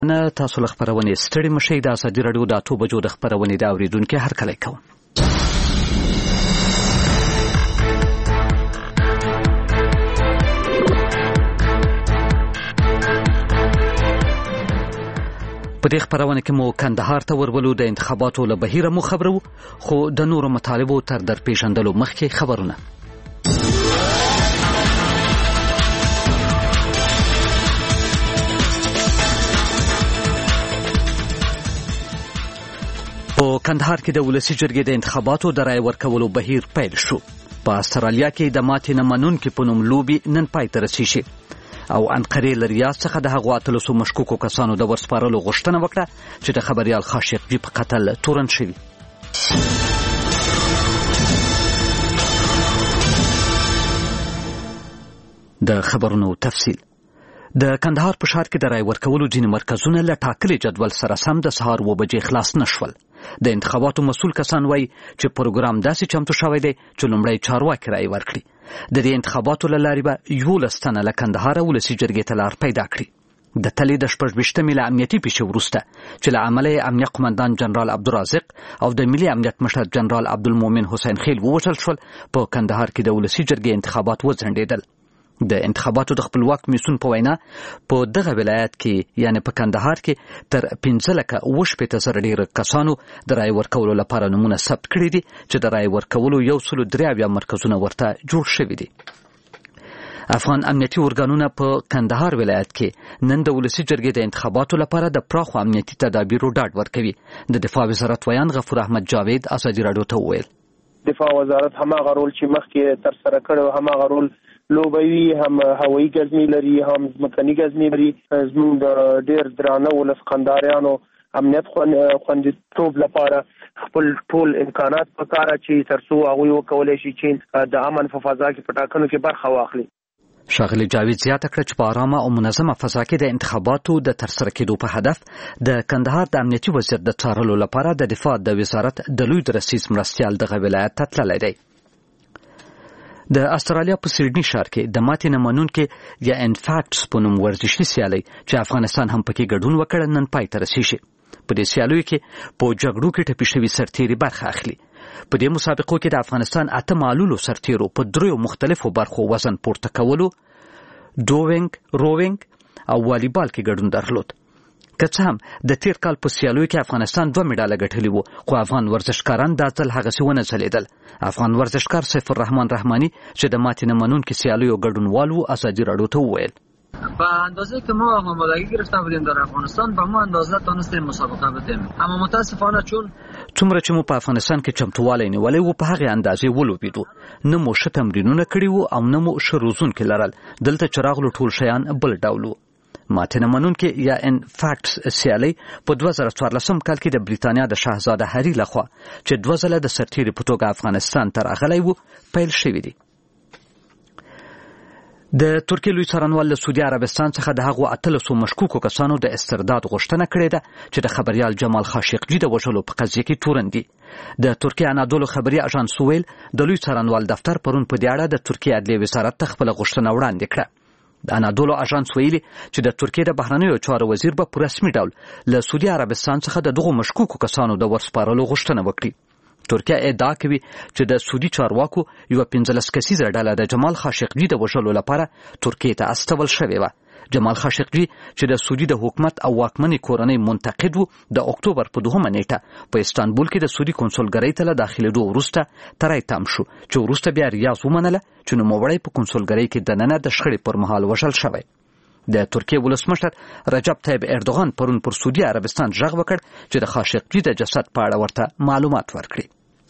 نه تاسو له خبرونې ستړي مشئ. د ازادي راډیو د 8 بجو د خبرونې د اورېدونکو هرکلی کوم. په دې خبرونه کې مو کندهار ته ورولو د انتخاباتو له بهیره مو خبرو، خو د نورو مطالبو تر درپېژندلو مخکې خبرونه. په کندهار کې د ولسي جرګې د انتخاباتو د رای ورکولو بهیر پیل شو. په استرالیا کې د ماتې نه منونکي په نوم لوبې نن پای ته رسیږي او انقرې له ریاض څخه د هغو 13 مشکوکو کسانو د ورسپارلو غوښتنه وکړه چې د خبریال خاشقجي په قتل تورن شوي. د خبرونو تفصیل. د کندهار په ښار کې د رای ورکولو ځینې مرکزونه له ټاکلي جدول سره سم د سهار 9 بجې خلاص نه شول. د انتخاباتو مسؤل کسان وایي چې پروګرام داسې چمتو شوی دی چې لومړی چارواکي رای ورکړي. د دې انتخاباتو له لارې به 11 تنه له کندهاره ولسي جرګې ته لار پیدا کړي. د تلې د 26مې له امنیتي پیښې وروسته چې له امله یې امنیه قمندان جنرال عبدالرازق او د ملي امنیت مشر جنرال عبدالمؤمن حسین خیل ووژل شول، په کندهار کې د ولسي جرګې انتخابات وځنډېدل. د انتخاباتو د خپلواک میسون په وینا په دغه ولایت کې یعنی په کندهار کې تر 15,000 ډیر کسانو د رای ورکولو لپاره نمونه ثبت کړي دي چې د رای ورکولو 103 مرکزونه ورته جوړ شوي دي. افغان امنیتي ارګانونه په کندهار ولایت کې نن د ولسي جرګې د انتخاباتو لپاره د پراخو امنیتي تدابیرو ډاډ ورکوي. د دفاع وزارت ویان غفور احمد جاوید ازادي راډیو ته وویل دفاع وزارت هماغه رول چې مخکې تر سره کړو هماغه رول لوبوي، هم هوایي ګزمې لري، هم ځمکني ګزمې لري. زموږ د ډېر درانه ولس قنداریانو امنیت خوندیتوب لپاره خپل ټول امکانات پکاره چې ترڅو هغوی وکولی شي چې د امن په فضا کې په ټاکنو کې برخه واخلي. ښاغلي جاوید زیاته کړه چې په آرامه او منظمه فضا کې د انتخاباتو د ترسره کېدو په هدف د کندهار د امنیتي وضعیت د څارلو لپاره د دفاع د وزارت د لوی درسیز مرستیال دغه ولایت ته تللی دی. د استرالیا په سیډني ښار کې د ماتې نه منونکي یا انفاکټس په نوم ورزشي سیالۍ چې افغانستان هم پکې ګډون وکړ نن پای ته رسیږي. په دې سیالیو کې په جګړو کې ټپي شوي سرتیري برخه اخلي. په دې مسابقو کې د افغانستان 8 معلولو سرتیرو په 3 مختلفو برخو وزن پورته کولو، دوینګ، روینګ او والیبال کې ګډون درلود. که څه هم د تیر کال په سیالیو کې افغانستان 2 مډاله ګټلي وو، خو افغان ورزشکاران دا ځل هغسې ونه ځلېدل. افغان ورزشکار سیف الرحمن رحماني چې د ماتې نه منونکي سیالیو ګډونوال و ازادي راډیو ته وویل به اندازه که ما آمادگی گرفته بودیم در افغانستان به ما اندازه تونستیم مسابقه بدیم، اما متاسفانه چون څومره چې مو په افغانستان کې چمتووالی نیولی و په هغې اندازې ولوبېدو. نه مو ښه تمرینونه کړي وو او نه مو ښه روزونکي لرل. دلته چې راغلو ټول شیان بل ډول وو. ماتې نه منونکي یا انفاکټس سیالۍ په 2014 کال کې د بریتانیا د شاهزاده هری لخوا چې 2 ځله د سرتیري په توګه افغانستان ته راغلی و پیل شوي دي. د ترکیې لوی څارنوال له سعودي عربستان څخه د هغو 13 مشکوکو کسانو د استرداد غوښتنه کړې ده چې د خبریال جمال خاشقجي د وژلو په قضیه کې تورن دي. د ترکیې انادولو خبري اژانس ویل د لوی څارنوال دفتر پرون په دې اړه د ترکیې عدلیې وزارت ته خپله غوښتنه وړاندې کړه. د انادولو اژانس ویلي چې د ترکیې د بهرنیو چارو وزیر به په رسمي ډول له سعودي عربستان څخه د دغو مشکوکو کسانو د ورسپارلو غوښتنه وکړي. ترکیه ادعا کوي چې د سعودي چارواکو یو 15 کسیزه ډله د جمال خاشقجي د وژلو لپاره ترکیې ته استول شوې وه. جمال خاشقجي چې د سعودي د حکومت او واکمنې کورنۍ منتقد و، د اکتوبر په 2 نیټه په استانبول کې د سعودي کنسولګرۍ ته له داخلېدو وروسته تری تم شو چې وروسته بیا ریاض ومنله چې نوموړی په کنسولګرۍ کې دننه د شخړې پر مهال وژل شوی. د ترکیې ولسمشر رجب طیب اردوغان پرون پر سعودي عربستان غږ وکړ چې د خاشقجي د جسد په اړه ورته معلومات ورکړي.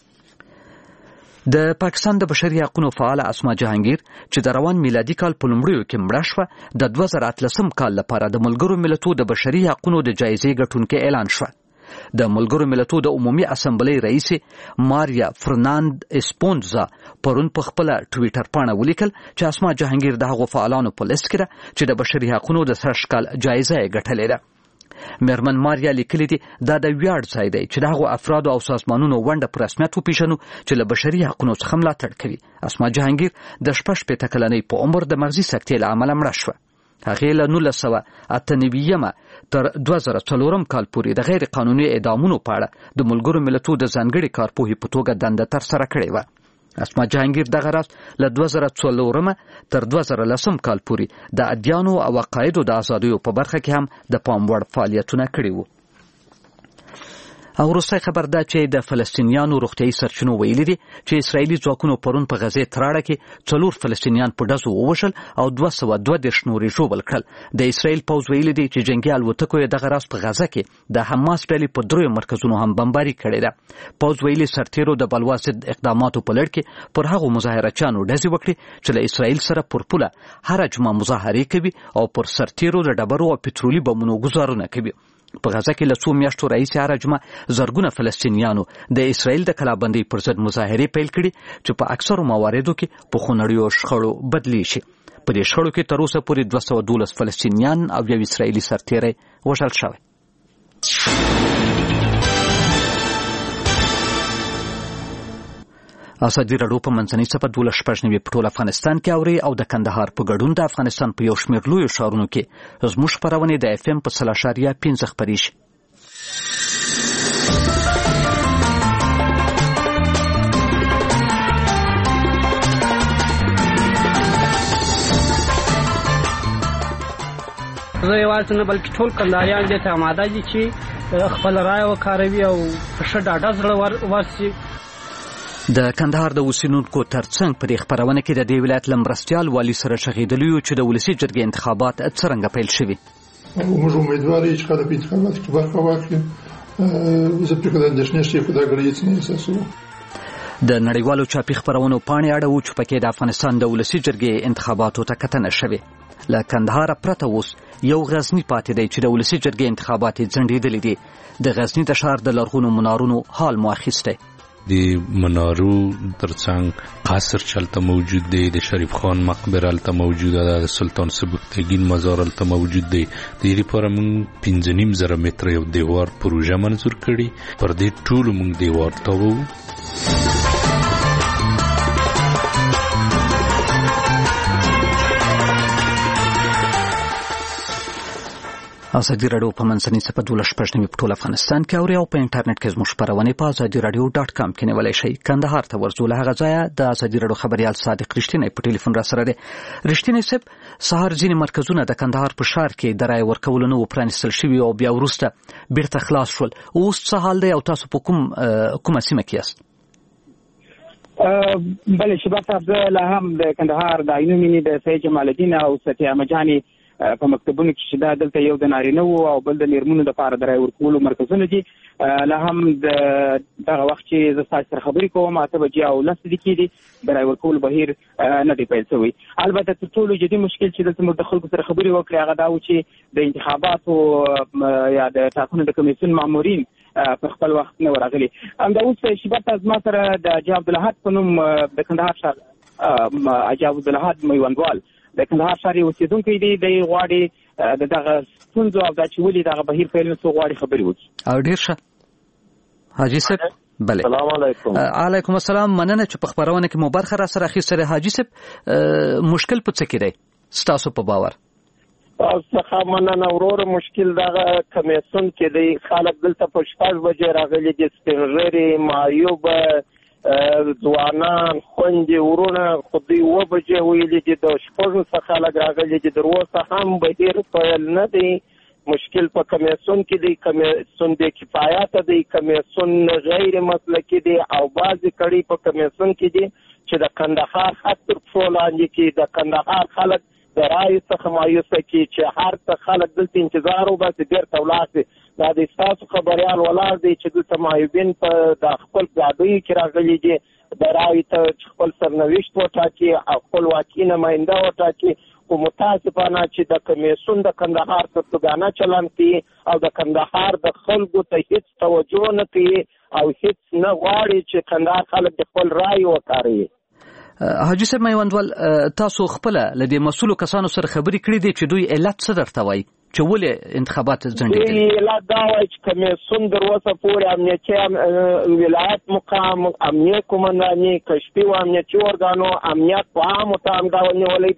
د پاکستان د بشري حقوقو فعاله اسما جهانگیر چې د روان میلادي کال په لومړیو کې مړه شوه، د 2013 کال لپاره د ملګرو ملتونو د بشري حقوقو د جایزې ګټونکې اعلان شوه. د ملګرو ملتونو د عمومي اسمبلۍ رئیس ماریا فرناند اسپونزا پرون په خپل ټویټر باندې ولیکل چې اسما جهانگیر د هغو فعالانو په لیست کې ده چې د بشري حقوقو د سرشکال جایزه یې ګټلې ده. میرمن ماریا لیکلي دي دا د ویاړ ځای دی چې د هغو افرادو او سازمانونو ونډه په رسمیت وپېژنو چې له بشري حقوقو څخه ملاتړ کوي. اسما جهانگیر د 86 کلنۍ په عمر د مغزي سکتې له امله مړه شوه. هغې له 1998 تر 2004 کال پورې د غیر قانوني اعدامونو په اړه د ملګرو ملتونو د ځانګړي کارپوهې په توګه دنده ترسره کړې وه. اسما جهانگیر دغه راز له 2004 تر 2010 کال پورې د ادیانو او عقایدو د ازادیو په برخه کې هم د پام وړ فعالیتونه کړي وو. او وروستی خبر دا چې د فلسطینیانو روغتیايي سرچینو ویلي دي چې اسرایلي ځواکونو پرون په غزې تراړه کې 4 فلسطینیان په ډزو ووژل او 222 نورې ژوبل کړل. د اسرایل پوځ ویلي دي چې جنگي الوتکو یې دغه راز په غزه کې د حماس ډلې په 3 مرکزونو هم بمباري کړې ده. پوځ ویلي سرتیرو د بلوا ضد اقداماتو په لړ کې پر هغو مظاهرچیانو ډزې وکړي چې له اسرایل سره پر پوله هر جمعه مظاهرې کوي او پر سرتیرو د ډبرو او پټرولي بمونو ګزارونه کوي. په غزه کې له 2 میاشتو راهیسې هر جمعه زرګونه فلسطینیانو د اسرایل د کلابندۍ پر ضد مظاهرې پیل کړي چې په اکثرو مواردو کې په خونړیو شخړو بدلی شي. په دې شخړو کې تر اوسه پورې 212 فلسطینیان او یو اسرایلي سرتیری وژل شوی. ازادي راډیو په منځنۍ صفحه 12 په ټول افغانستان کې اوري او د کندهار په ګډون د افغانستان په یو شمېر لویو ښارونو کې زموږ خپرونې د FM په 3.5 خپرې شي. زه یوازې نه بلکې ټول کندهاریان دې ته آماده دي چې خپل رایه وکاروي او په ښه ډاډه زړه ورسي. د کندهار د اوسیدونکو ترڅنګ په دې خپرونه کې د دې ولایت له مرستیال والي سره شغېدلي یو چې د ولسي جرګې انتخابات څرنګه پیل شوي. موږ امیدوار یو چې خلک په انتخاباتو کې برخه واخلي. زه فکر کوم چې نشي خو دا غړي نه احساسو. د نړیوالو چاپي خپرونو پاڼې اړه چې پکې د افغانستان د ولسي جرګې انتخاباتو ته کتنه شوې. له کندهار پرته اوس یو غزنی پاتې دی چې د ولسي جرګې انتخابات ځنډېدلي دي. د غزنی د ښار د لرغونو منارونو حال مو اخیستی. د منارو ترڅنګ قصر چلته موجود دی، د شریف خان مقبره الته موجوده ده، د سلطان سبکتګین مزار الته موجود دی. د دې لپاره موږ 5.5 متره یو دیوار پروژه منظور کړي. پر دې ټول موږ دیوار تاوو. ازادي راډیو په منځنۍ صفحه 12 په ټول افغانستان کې اوري او په انټرنیټ کې زموږ خپرونې په azadiradio.com کې نیولای شئ. کندهار ته ورځو له هغه ځایه د ازادي راډیو خبريال صادق رښتینی په ټلیفون را سره دی. رښتینی صاحب، سهار ځینې مرکزونه د کندهار په ښار کې د رای ورکولو نه پرانیستل شوي او بیا وروسته بیرته خلاص شول. اوس څه حال دی او تاسو په کومه سیمه کې یاست؟ بله شباب صاحب، زه لا هم د کندهار د عینو مینې د سید جمال الدین او ستیا مجاني په مکتبونو کې چې دا دلته یو د نارینه وو او بل د میرمنو لپاره د رای ورکولو مرکزونه دي. لا هم دغه وخت چې زه ستاسو سره خبرې کوم 8 بجې او 10 دقیقې دي د رای ورکولو بهیر نه دی پیل شوی. البته تر ټولو جدي مشکل چې دلته موږ د خلکو سره خبرې وکړې هغه دا و چې د انتخاباتو یا د ټاکنو د کمیسیون مامورین په خپل وخت نه ورغلي. همدا اوس شباب زما سره د حاجي عبدالحد په نوم د کندهار ښار حاجي عبدالحد میوندوال د کندهار ښار اوسیدونکی دی. د غواړي دغه ستونزو او دا چې ولې دغه بهیر پیل نه سو غواړي خبرې وکړي. او ډیر ښه حاجي صاحب. بله، السلام علیکم. علیکم السلام. مننه چې په خبرونه کې مو برخه را سره اخیستله. حاجي صاحب، مشکل په څه کې دی ستاسو په باور؟ څخه مننه وروره. مشکل دغه کمیسیون کې دی. خلک دلته په 6 بجې راغلي دي، سپینږیري معیوب ځوانان خوندې ورونه، خو دوی 7 بجې ویلي دي د 6 څخه خلک راغلي دي. تر اوسه هم بهیر پیل نه دی. مشکل په کمیسیون کې دی. کمیسیون بې کفایته دی، کمیسیون غیر مسلکي دی او بعضې کړي په کمیسیون کې دي چې د کندهار خط تر پښو لاندې کړي. د کندهار خلک د رایې څخه مایوسه کړي چې هر څه خلک دلته انتظار وباسي بیرته ولاړ شي. دا د ستاسو خبریال ولاړ دی چې دلته معیوبین په د خپل ګاډیو کې راغلي دي د رایې ته خپل سرنوشت وټاکي او خپل واقعي نماینده وټاکي. خو متاسفانه چې د کمیسیون د کندهار سرتوګانه چلند کوي او د کندهار د خلکو ته هیڅ توجه نه کوي او هیڅ نه غواړي چې کندهار خلک د خپل رایې وکاروي. حاجي صاحب میوندوال، تاسو خپل له دې مسؤلو کسانو سره خبرې کړې دي چې دوی علت څه درته وایي چې ولې انتخابات ځنډېدلي؟ علت دا وایي چې کمیسیون تر اوسه پورې امنیتي ولایت مقام، امنیه قومنداني، کشفي او امنیتي ارګانو امنیت په عامو ته همدا ونیولی دی.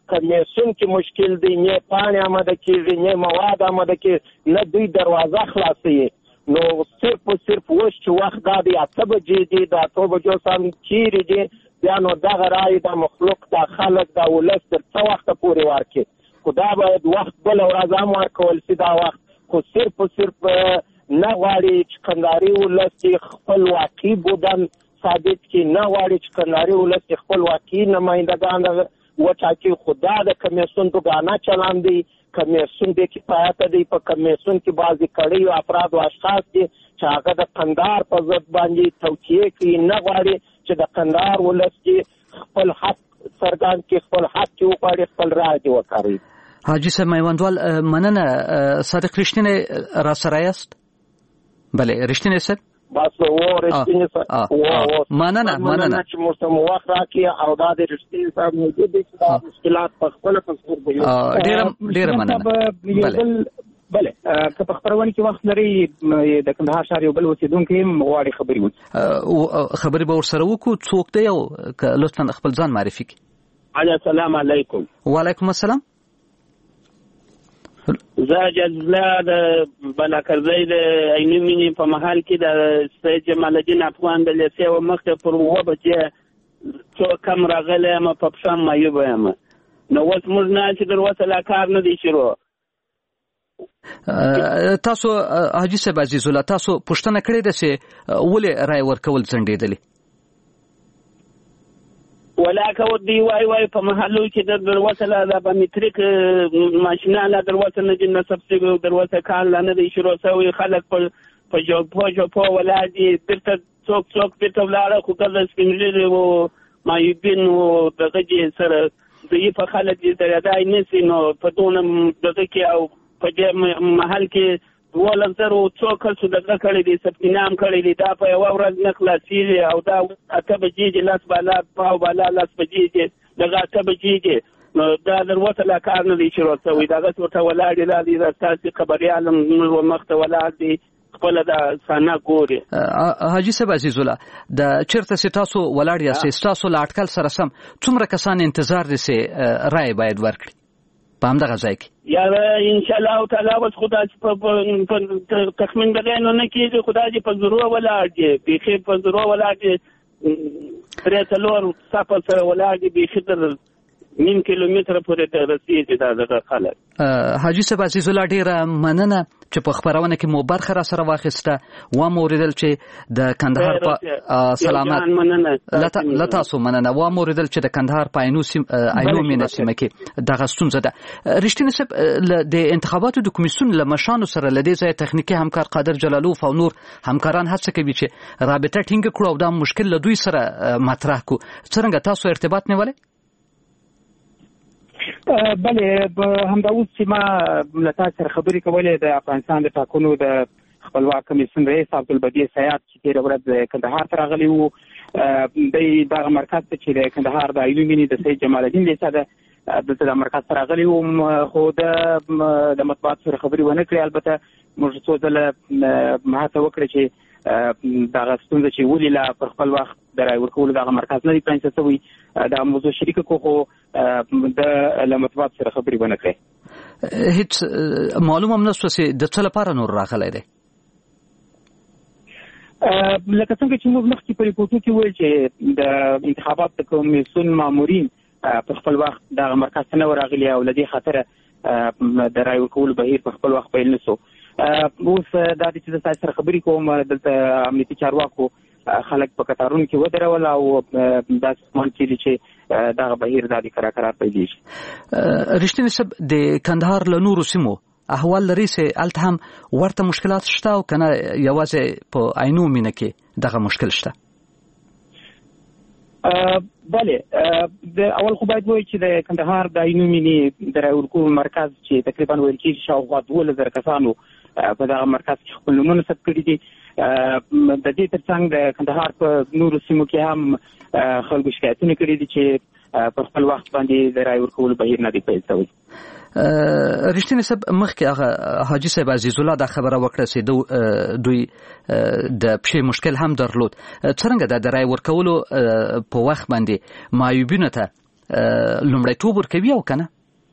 کمیسیون کې مشکل دی، نه پاڼې آماده کېږي، نه مواد آماده کېږي، نه دوی دروازه خلاصوي. نو صرف اوس چې وخت دا دی 8 بجې دی، د 8 بجو سم چیرې دی، بیا نو دغه رایې د مخلوق د خلک د ولس تر څه وخته پورې ورکړي. خو دا باید وخت بله ورځ هم ورکول شي. دا وخت خو صرف نه غواړي چې کندهاري ولس کې خپل واقعي بودن ثابت کړي، نه غواړي چې کندهاري ولس کې خپل واقعي نمایندګان وټاکي. خو دا د کمیسیون دوګانه چلند دی. کمیسیون د کفایت دی. په کمیسیون کې بعضې کړیو افراد او اشخاص دي چې هغه د کندهار په ضد باندې توطیې کوي، نه غواړي چې د کندهار ولس کې خپل حق څرګند کړي، خپل حق کې وغواړي، خپل رایه دې وکاروي. حاجي صاحب میوندوال، مننه. صادق رښتینی را سره یاست؟ بله رښتینی صاحب بس رښتینی صاحب مننه چې موږ ته وخت راکړي او دا د رښتینی صاحب موجود دي چې دا مشکلات په خپله په سترګو ویني. ډېره مننه. بله که په خپرونه کې وخت لري د کندهار ښار یو بل اوسېدونکی هم غواړي خبرې وکړي، خبرې به ورسره وکړو. څوک دی او لطفا خپل ځان معرفي کړي. السلام علیکم. وعلیکم السلام. زه جزله د بلاکرزی د عینو مینې په محل کې د سید جمال الدین افغان د لیسې و مخکې پر 9 بجې څو کم راغلی یم، په پښه معیوبه یم. نو اوس موږ نه چې در اوسه لا کار نه دی شروع. تاسو حاجي صاحب عزیز الله، تاسو پوښتنه کړې ده چې ولې رای ورکول ځنډېدلې؟ ولاکه دی وای په محلو کې در اوسه لا بامتریک ماشینه لا در اوسه نه جن سبسیډي در اوسه کار لا نه دی شروع شوی. خلک په جوپو ولادي درته څوک درته ولاړه، خو کله سپینږیري او مایوبین او دغه سره ضعیفه خلک دي درېدای نشي. نو په دونه دغه کې او په دې محل کې 12,000 څو کسو دغه کړی دي، ثبت نام کړی دي. دا په یوه ورځ نه خلاصېږي او دا 8 بجې دي، لاس بالا پاو بالا لاس بجې دي، دغه 8 بجې دي. نو دا در اوسه لا کار نه دی شروع شوی. دغسې ورته ولاړ دي، دا دي ستاسې خبریال هم مخته ولاړ دي، خپله دا سانه ګوري. حاجي صاحب عزیز الله، د چېرته چې تاسو ولاړ یاستئ، ستاسو له اټکل سره سم څومره کسان انتظار دي چې رایې باید ورکړي په همدغه ځای کې؟ یاره انشاءالله تعالی اوس خو داسې په تخمین بغیر نو نه کېږي، خو داسې په زرو ولاړ دي، بیخي په زرو ولاړ دي، 3-4 صفه سره ولاړ دي، بیخي تر 1 کیلومتره پورې ته رسېږي دا دغه خلک. حاجي صاحب عزیز الله، ډېره مننه چې په خپرونه کې مو برخه را سره واخیسته. وام اورېدل چې د کندهار په سلامت له تاسو مننه. وام اورېدل چې د کندهار په عینو مینه سیمه کې دغه ستونزه ده. رښتینی صاحب، د انتخاباتو د کمیسیون له مشانو سره له دې ځایه تخنیکي همکار قادر جلالوف او نور همکاران هڅه کوي چې رابطه ټینګه کړو او دا مشکل له دوی سره مطرح کړو. څرنګه تاسو ارتباط نیولی؟ بله همدا اوس چې ما له تاسو سره خبرې کولې د افغانستان د ټاکنو د خپلواک کمیسیون رئیس عبدالبدیع سیاد چې تېره ورځ کندهار ته راغلی و، دی دغه مرکز ته چې د کندهار د عینو مینې د سید جمال الدین لیسه ده، دلته د مرکز ته راغلی وم، خو د مطبوعاتو سره خبرې ونه کړې. البته موږ څو ځله هڅه وکړه چې دغه ستونزه چې ولې لا پر خپل وخت د رای ورکولو دغه مرکز نه دی پرانیسته شوی، دغه موضوع شریکه کړو، خو د له مطبوعاتو سره خبرې ونه کړې. هیڅ معلوم هم نه شوه چې د څه لپاره نور راغلی دی؟ لکه څنګه چې موږ مخکې په ریپورټو کې ویل چې د انتخاباتو د کمیسیون مامورین په خپل وخت دغه مرکز ته نه ورغلي او له دې خاطره د رای ورکولو بهیر په خپل وخت پیل نه شو. اوس دا چې زه تاسو سره خبرې کوم، دلته امنیتي چارواکو خلک په کتارونو کې ودرول او داسې ګمان کېږي چې دغه بهیر دا د کرار پیلېږي. رښتینی صاحب، د کندهار له نورو سیمو احوال لري چې هلته هم ورته مشکلات شته او که نه یوازې په عینو مینه کې دغه مشکل شته؟ بله، اول خو باید وایي چې د کندهار د عینو مینې د رای ورکولو مرکز چې تقریبا ویل کېږي شاوخوا 12,000 کسانو په دغه مرکز کې خپل نومونه ثبت کړي دي. د دې ترڅنګ د کندهار په نورو سیمو کې هم خلکو شکایتونه کړي دي چې په خپل وخت باندې د رای ورکولو بهیر نه دی پیل شوی. رښتینی صاحب، مخکې هغه حاجي صاحب عزیز الله دا خبره وکړه چې دوی د پښې مشکل هم درلود. څرنګه د رای ورکولو په وخت باندې معیوبینو ته لومړیتوب ورکوي او کنه؟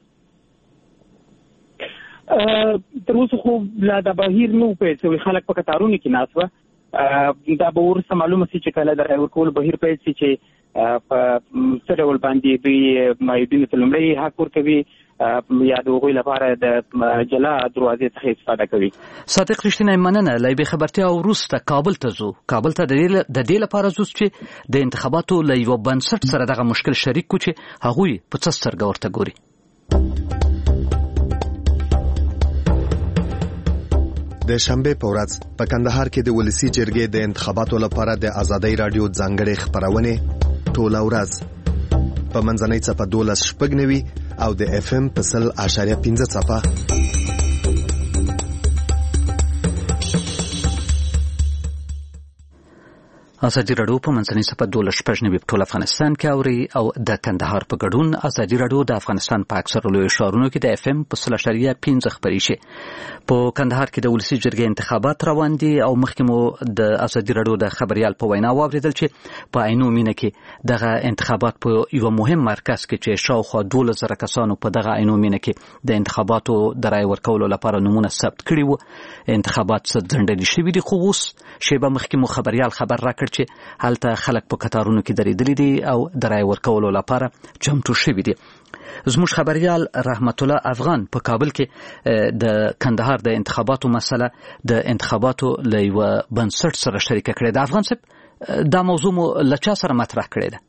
تر اوسه خو لا د بهیر نو په څو خلک په قطارونو کې ناسوه دا به ورسره معلومه شي چې کله د رای ورکول بهیر پیل شي چې په څه ډول باندې دوی مایدینو ته لومړی حق ورکوي یا د هغوی لپاره د جلا دروازې څخه استفاده کوي. صادق رښتینی مننه. له یوې خبرتیا وروسته کابل ته ځو. کابل ته د دې لپاره ځو چې د انتخاباتو له یوه بنسټ سره دغه مشکل شریک کړو چې هغوی په څه سترګه ورته ګوري. د شنبه په ورځ په کندهار کې د ولسی جرګې د انتخاباتو لپاره د ازادۍ رادیو ځانګړې خبرونه ټوله ورځ په منځنۍ صفه 12.9 او د اف ام په 0.5 صفه ازادي رادیو په منځنۍ صفه 12.9 په ټول افغانستان کې اوري او د کندهار په ګډون ازادي رادیو د افغانستان په اکثر لوی ښارونو کې د اف ام په 0.5 خبري شي. په کندهار کې د ولسی جرګې انتخابات روان دي او مخکې مو د ازادي رادیو د خبريال په وینا واوریدل چې په عینو مینه کې دغه انتخابات په یو مهم مرکز کې چې شاوخوا 12,000 کسانو په دغه عینو مینه کې د انتخاباتو د رای ورکولو لپاره نمونه ثبت کړي وو. انتخابات ځنډلي شوي دي خو اوس شیبه مخکې مو خبريال خبر راکړ چې هلته خلک په قطارونو کې درېدلي دي او د رای ورکولو لپاره چمتو شوي دي. زموږ خبريال رحمت الله افغان په کابل کې د کندهار د انتخاباتو مسله د انتخاباتو له یوه بنسټ سره شریکه کړې ده. افغان صاحب دا موضوع مو له چا سره مطرح کړې ده؟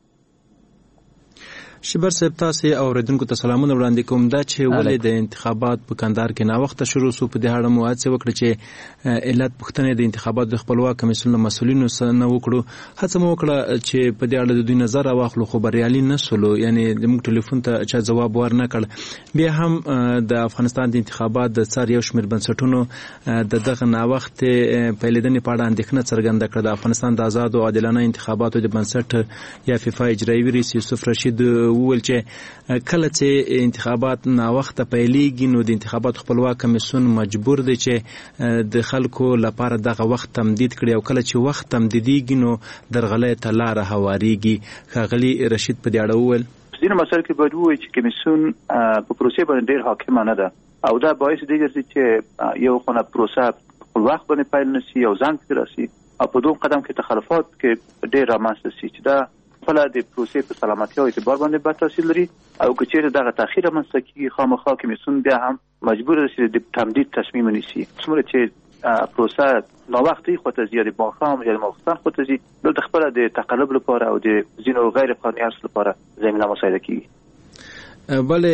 شبر صاحب تاسو اوریدونکو ته سلامونه وړاندې کوم. دا چې ولې د انتخابات په کندهار کې نا وخت شروع سو په دې اړه مو هڅه وکړه چې علت پښتنې د انتخابات د خپلواک کمیسیون مسؤلینو سره نه وکړو. هڅه مو وکړه چې په دې اړه د دوی نظر واخلو خو بریالي نه سولو، یعنی د موږ ټلیفون ته چا جواب ورنه کړ. بیا هم د افغانستان د انتخابات د څار یو شمېر بنسټونو د دغه نا وخت پیلېدنې په اړه اندېښنه څرګنده کړه. د افغانستان د آزاد او عادلانه انتخاباتو د بنسټ یا فیفا اجرایي رئیس یوسف رشید وویل چې کله چې انتخابات نا وخت پیلېږي نو د انتخابات خپلواک کمیسیون مجبور دی چې د خلکو لپاره دغه وخت تمدید کړي او کله چې وخت تمدیدېږي نو درغلۍ ته لاره هواریږي. ښاغلي رشید په دې اړه وویل ځینې مسایل کې باید ووایي چې کمیسیون په پروسې باندې ډېر حاکمه نه ده او دا باعث دی چې یو خونه پروسه خپل وخت باندې پیل نشي او ځان کې راسي او په دوم قدم کې تخلفات کې ډېر رامنځته شي چې دا خپل د پروسې په سلامتیا او اعتبار باندې بد تاثیر لري او که چیرې دغه تاخیر رامنځته کیږي خامخا کمیسیون بیا هم مجبور دی چې د تمدید تصمیم ونیسي. څومره چې پروسه نو وختي خو ته زیات باخام یا مختصر خو ته زی د خپل د تقلب لپاره او د زینو غیر قانوني ارس لپاره زمينه مساعده کیږي. بله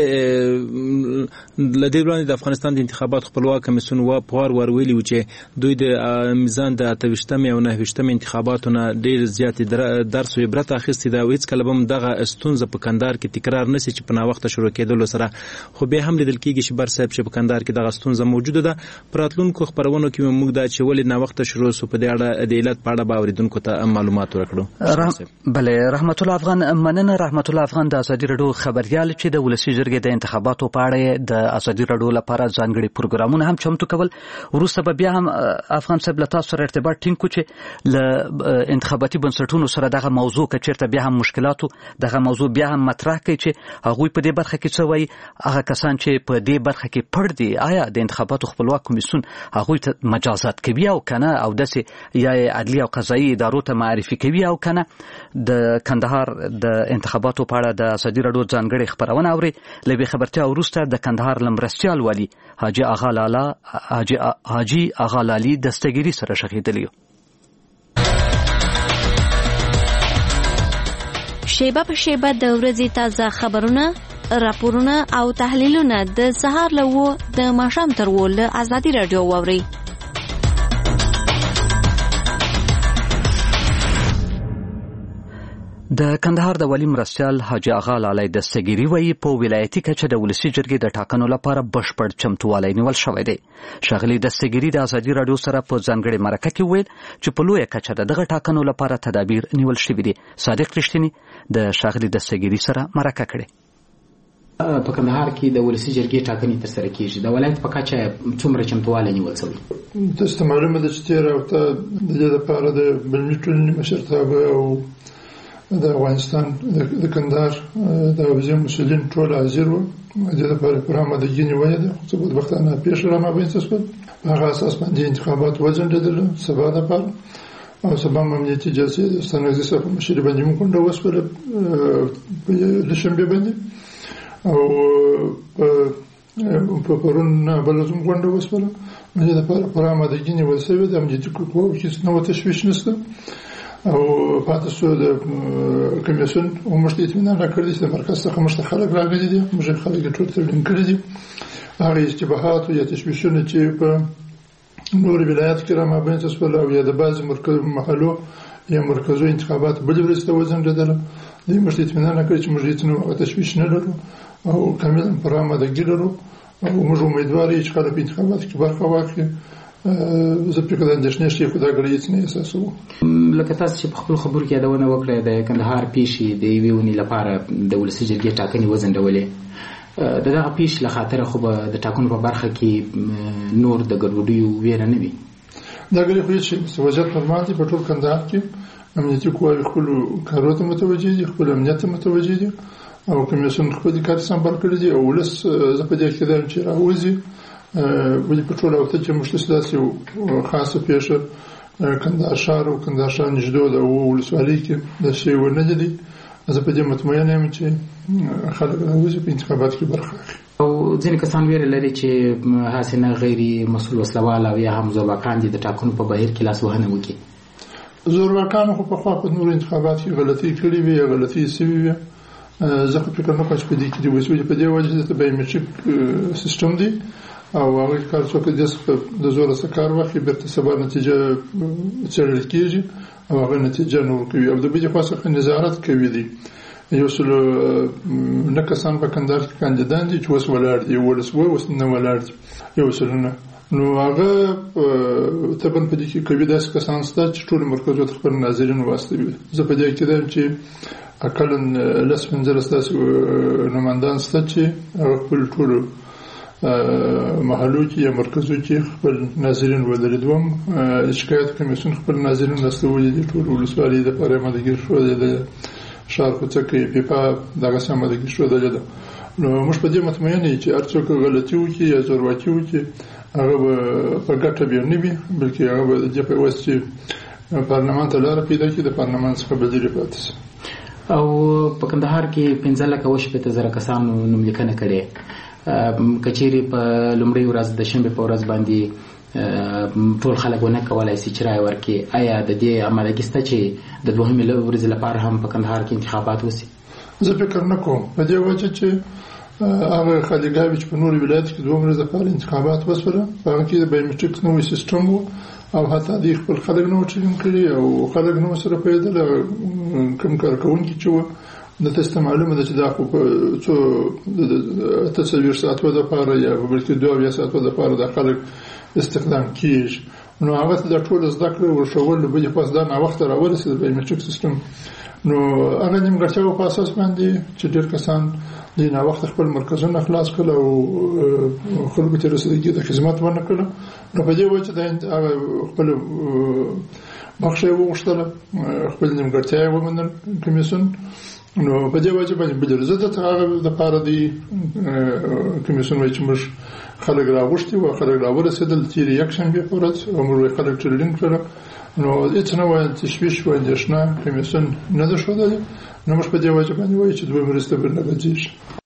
لدې وړاندې د افغانستان د انتخابات خپلواک کمیسیون پوار ویلي و چې دوی د میزان د 28 او 29 انتخاباتو نه ډېر زیات درس او عبرت اخیستی دا هیڅ کله به دغه ستونزه په کندهار کې تکرار نشي چې په نا وخت شروع کېدل سره خو به هم لیدل کېږي چې بر صاحب چې په کندهار کې دغه ستونزه موجوده ده. پراتلونکو خبرونو کې موږ دا چې ولې نا وخت شروع سو په دې اړه د علت په اړه به اوریدونکو ته معلومات ورکړو. بله رحمت الله افغان مننه. رحمت الله افغان د ازادي رادیو خبريال چې د ولسی جرګې د انتخاباتو په اړه د ازادي رادیو لپاره ځانګړي پروګرامونه هم چمتو کول. وروسته به بیا هم افغان صاحب له تاسو سره ارتباط ټینګ کړو چې له انتخاباتي بنسټونو سره دغه موضوع کچیرته بیا هم مشکلاتو دغه موضوع بیا هم مطرح کړي چې هغوی په دې برخه کې څه وایي. هغه کسان چې په دې برخه کې پړ دي آیا د انتخاباتو خپلواک کمیسیون هغوی ته مجازات کوي او کنه او داسې یا عدلي او قضایي ادارو ته معرفي کوي او کنه. د کندهار د انتخاباتو په اړه د ازادي رادیو ځانګړي خبرونه اوري. لبي خبرتیا وروسته د کندهار لمرستيال والی حاجی آغا لالی دستګيري سره شهیدلی. شیبه په شیبه د ورځې تازه خبرونه، راپورونه او تحلیلونه د سهار له و د ماښام تر و له ازادي رادیو واوري. د کندهار د ولی مرستیال حاجی آغا لالی دستګيري وایي په ولایتي کچه د ولسی جرګې د ټاکنو لپاره بشپړ چمتووالی نیول شوی دی. ښاغلي دستګيري د ازادي رادیو سره په ځانګړي مرکه کې ویل چې په لویه کچه دغه ټاکنو لپاره تدابیر نیول شوي دي. صادق رښتینی د ښاغلي دستګيري سره مرکه کړې. په کندهار کې د ولسی جرګې ټاکنې ترسره کیږي. د ولایت په کچه څومره چمتووالی نیول شوی؟ تاسو معلومه ده چې تیر هفته د دې لپاره د بلمي ټولنې مشرتابه او د افغانستان د کندهار د وزیر مسولین ټول حاضر وو د لپاره پر آمادګي نیولې ده خو څه بدبختانه پیښه را مابین څه شول هغه اساس باندې انتخابات وځنډېدل سبا لپاره او سبا امنیتي جلسې د ستانګزي صاحب مشري باندې موږ کومه وسپره د شنبه باندې او په پرون بلزم غونډه وسپره باندې لپاره پر آمادګي نیول شوی د امنیتي کوو چې نو تشویش نشته او پاتې شو د کمیسیون ومشتي اطمینان راکړی چې مرکز څخه مشته خلک راغلي دي موږ خلک ټول تلین کړی دي هغه اشتباهات او تشویشونه چې په نور ولایت کې را مابین تاسو او یا د بعض مرکز محلو یا مرکزو انتخابات بل ورسته وزنډدل د مشتي اطمینان راکړي چې موږ هیڅ نو تشویش نه لرو او کاملا پر آمادګي لرو او موږ امیدوار یو چې خلک په انتخابات کې برخه واخلي زه په کله اندېښنې شي خو دا غړي نه احساسو لکه تاسو چې په خپل خبرو کې یادونه وکړه د کندهار پیشي د یوې ونې لپاره د ولسي جرګې ټاکنې وځنډولې دغه پیش له خاطر خو د ټاکنو په برخه کې نور د ګډوډیو ویره نه وي دا غړي خو چې وضعیت نورمال دی په ټول کندهار کې امنیتي قواوې خپل کارونو ته متوجه دي خپل امنیت ته متوجه دي او کمیسیون خپل کار سمبال کړی دی او ولس زه په دې کې دا چې راوځي ولې په ټول وخت چې مشترک داسې خاصه پیښه کندهار ښار او کندهار ښار نږدې د ولسوالۍ کې د شی ونه دي زه په دې مطمئن یم چې خلک راوځي په انتخابات کې برخه اخلي او ځینې کسان ویره لري چې حسینه غیري مسؤل وسلوال او یا هم زورواکان دي د ټاکنو په بهیر کې لاس وهنه وکړي زورواکان خو په خوا په نور انتخابات کې غلطي کړې وي یا غلطي سوي وي زه خو فکر نه کوم چې په دې کې د وسوي په دې وجه چې بایومټریک سیستم دی او هغه کار څوک د زور سره کار واخلي بیرته سبا نتیجه څرګند کیږي او هغه نتیجه نور کوي او د بده خاصه نظارت کوي دي یو څل نه کسان په کندهار کې کاندیدان دي چې وس ولاړ دي ولسوي وس نه ولاړ دي یو څل نه نو هغه تبن په دې کې کوي داس کسان ست چې ټول مرکزو خپل ناظرین واستوي زه په دې کې دا چې اکلن لاس منځره ستاسو نمائندان ست چې خپل ټول محلو کې یا مرکزو کې خپل ناظرین ولري دوم شکایت کمیسیون خپل ناظرین لستولي دي ټول ولسوالۍ د پاره مدګر شو د شهر کوڅه کې پیپا دغه سم مدګر شو دلته نو موږ په دې مطمئن یو چې ارڅوک غلطي وکړي یا زورواکي وکړي هغه په ګټه به نه وي بلکې هغه د په واسطه پارلمان ته لار پیدا کړي د پارلمان څخه بدلی پاتې او په کندهار کې 15,000 کسانو نوملیکنه کړې کچېری په لومړی ورځ د شنبه په ورځ باندې ټول خلک ونه کولای شي چې رائے ورکړي آیا د دې عملګي ست چې د دوهمې ورځې لپاره هم په کندهار کې انتخابات وسی زه فکر نه کوم په دې وجه چې هغه خلګاوی چې په نور ولایت کې دوه ورځې لپاره انتخابات وسوله هغه کې د بایومټریک نوې سیستم او حتی د خپل خلک نو ټرین کړی او خلک نو سره پیدا کوم کارکونکي چې د تاسو معلومه ده چې دا خو څو د تصویر ساعتو د لپاره یا بلکې 2 ساعتو د لپاره د خلک استخدام کیږي نو هغه د ټول زده کړو ورشول به په پاس دا نه وخت راورسید د بایومټریک سیستم نو هغه نیمګړتیاو په اساس باندې چې ډېر کسان د نه وخت خپل مرکزونه خلاص کړل او خلکو ته رسیدګي د خدمات ورنه کړل نو په دې وجه د خپل بخښه وغوښتل خپل نیمګړتیا ومنل کمیسیون نو په دې وجه باندې بل زده هغه د پاره دی کمیسیون وایي چې موږ خلک راغوښتي او خلک راورسېدل چې ریاکشن به پورت او موږ خلک ټریننګ کړل نو هیڅ نه وایي تشویش و اندېښنه کمیسیون نه ده شوه نو موږ په دې وجه باندې وایي چې دوه مرسته برنه بچیږي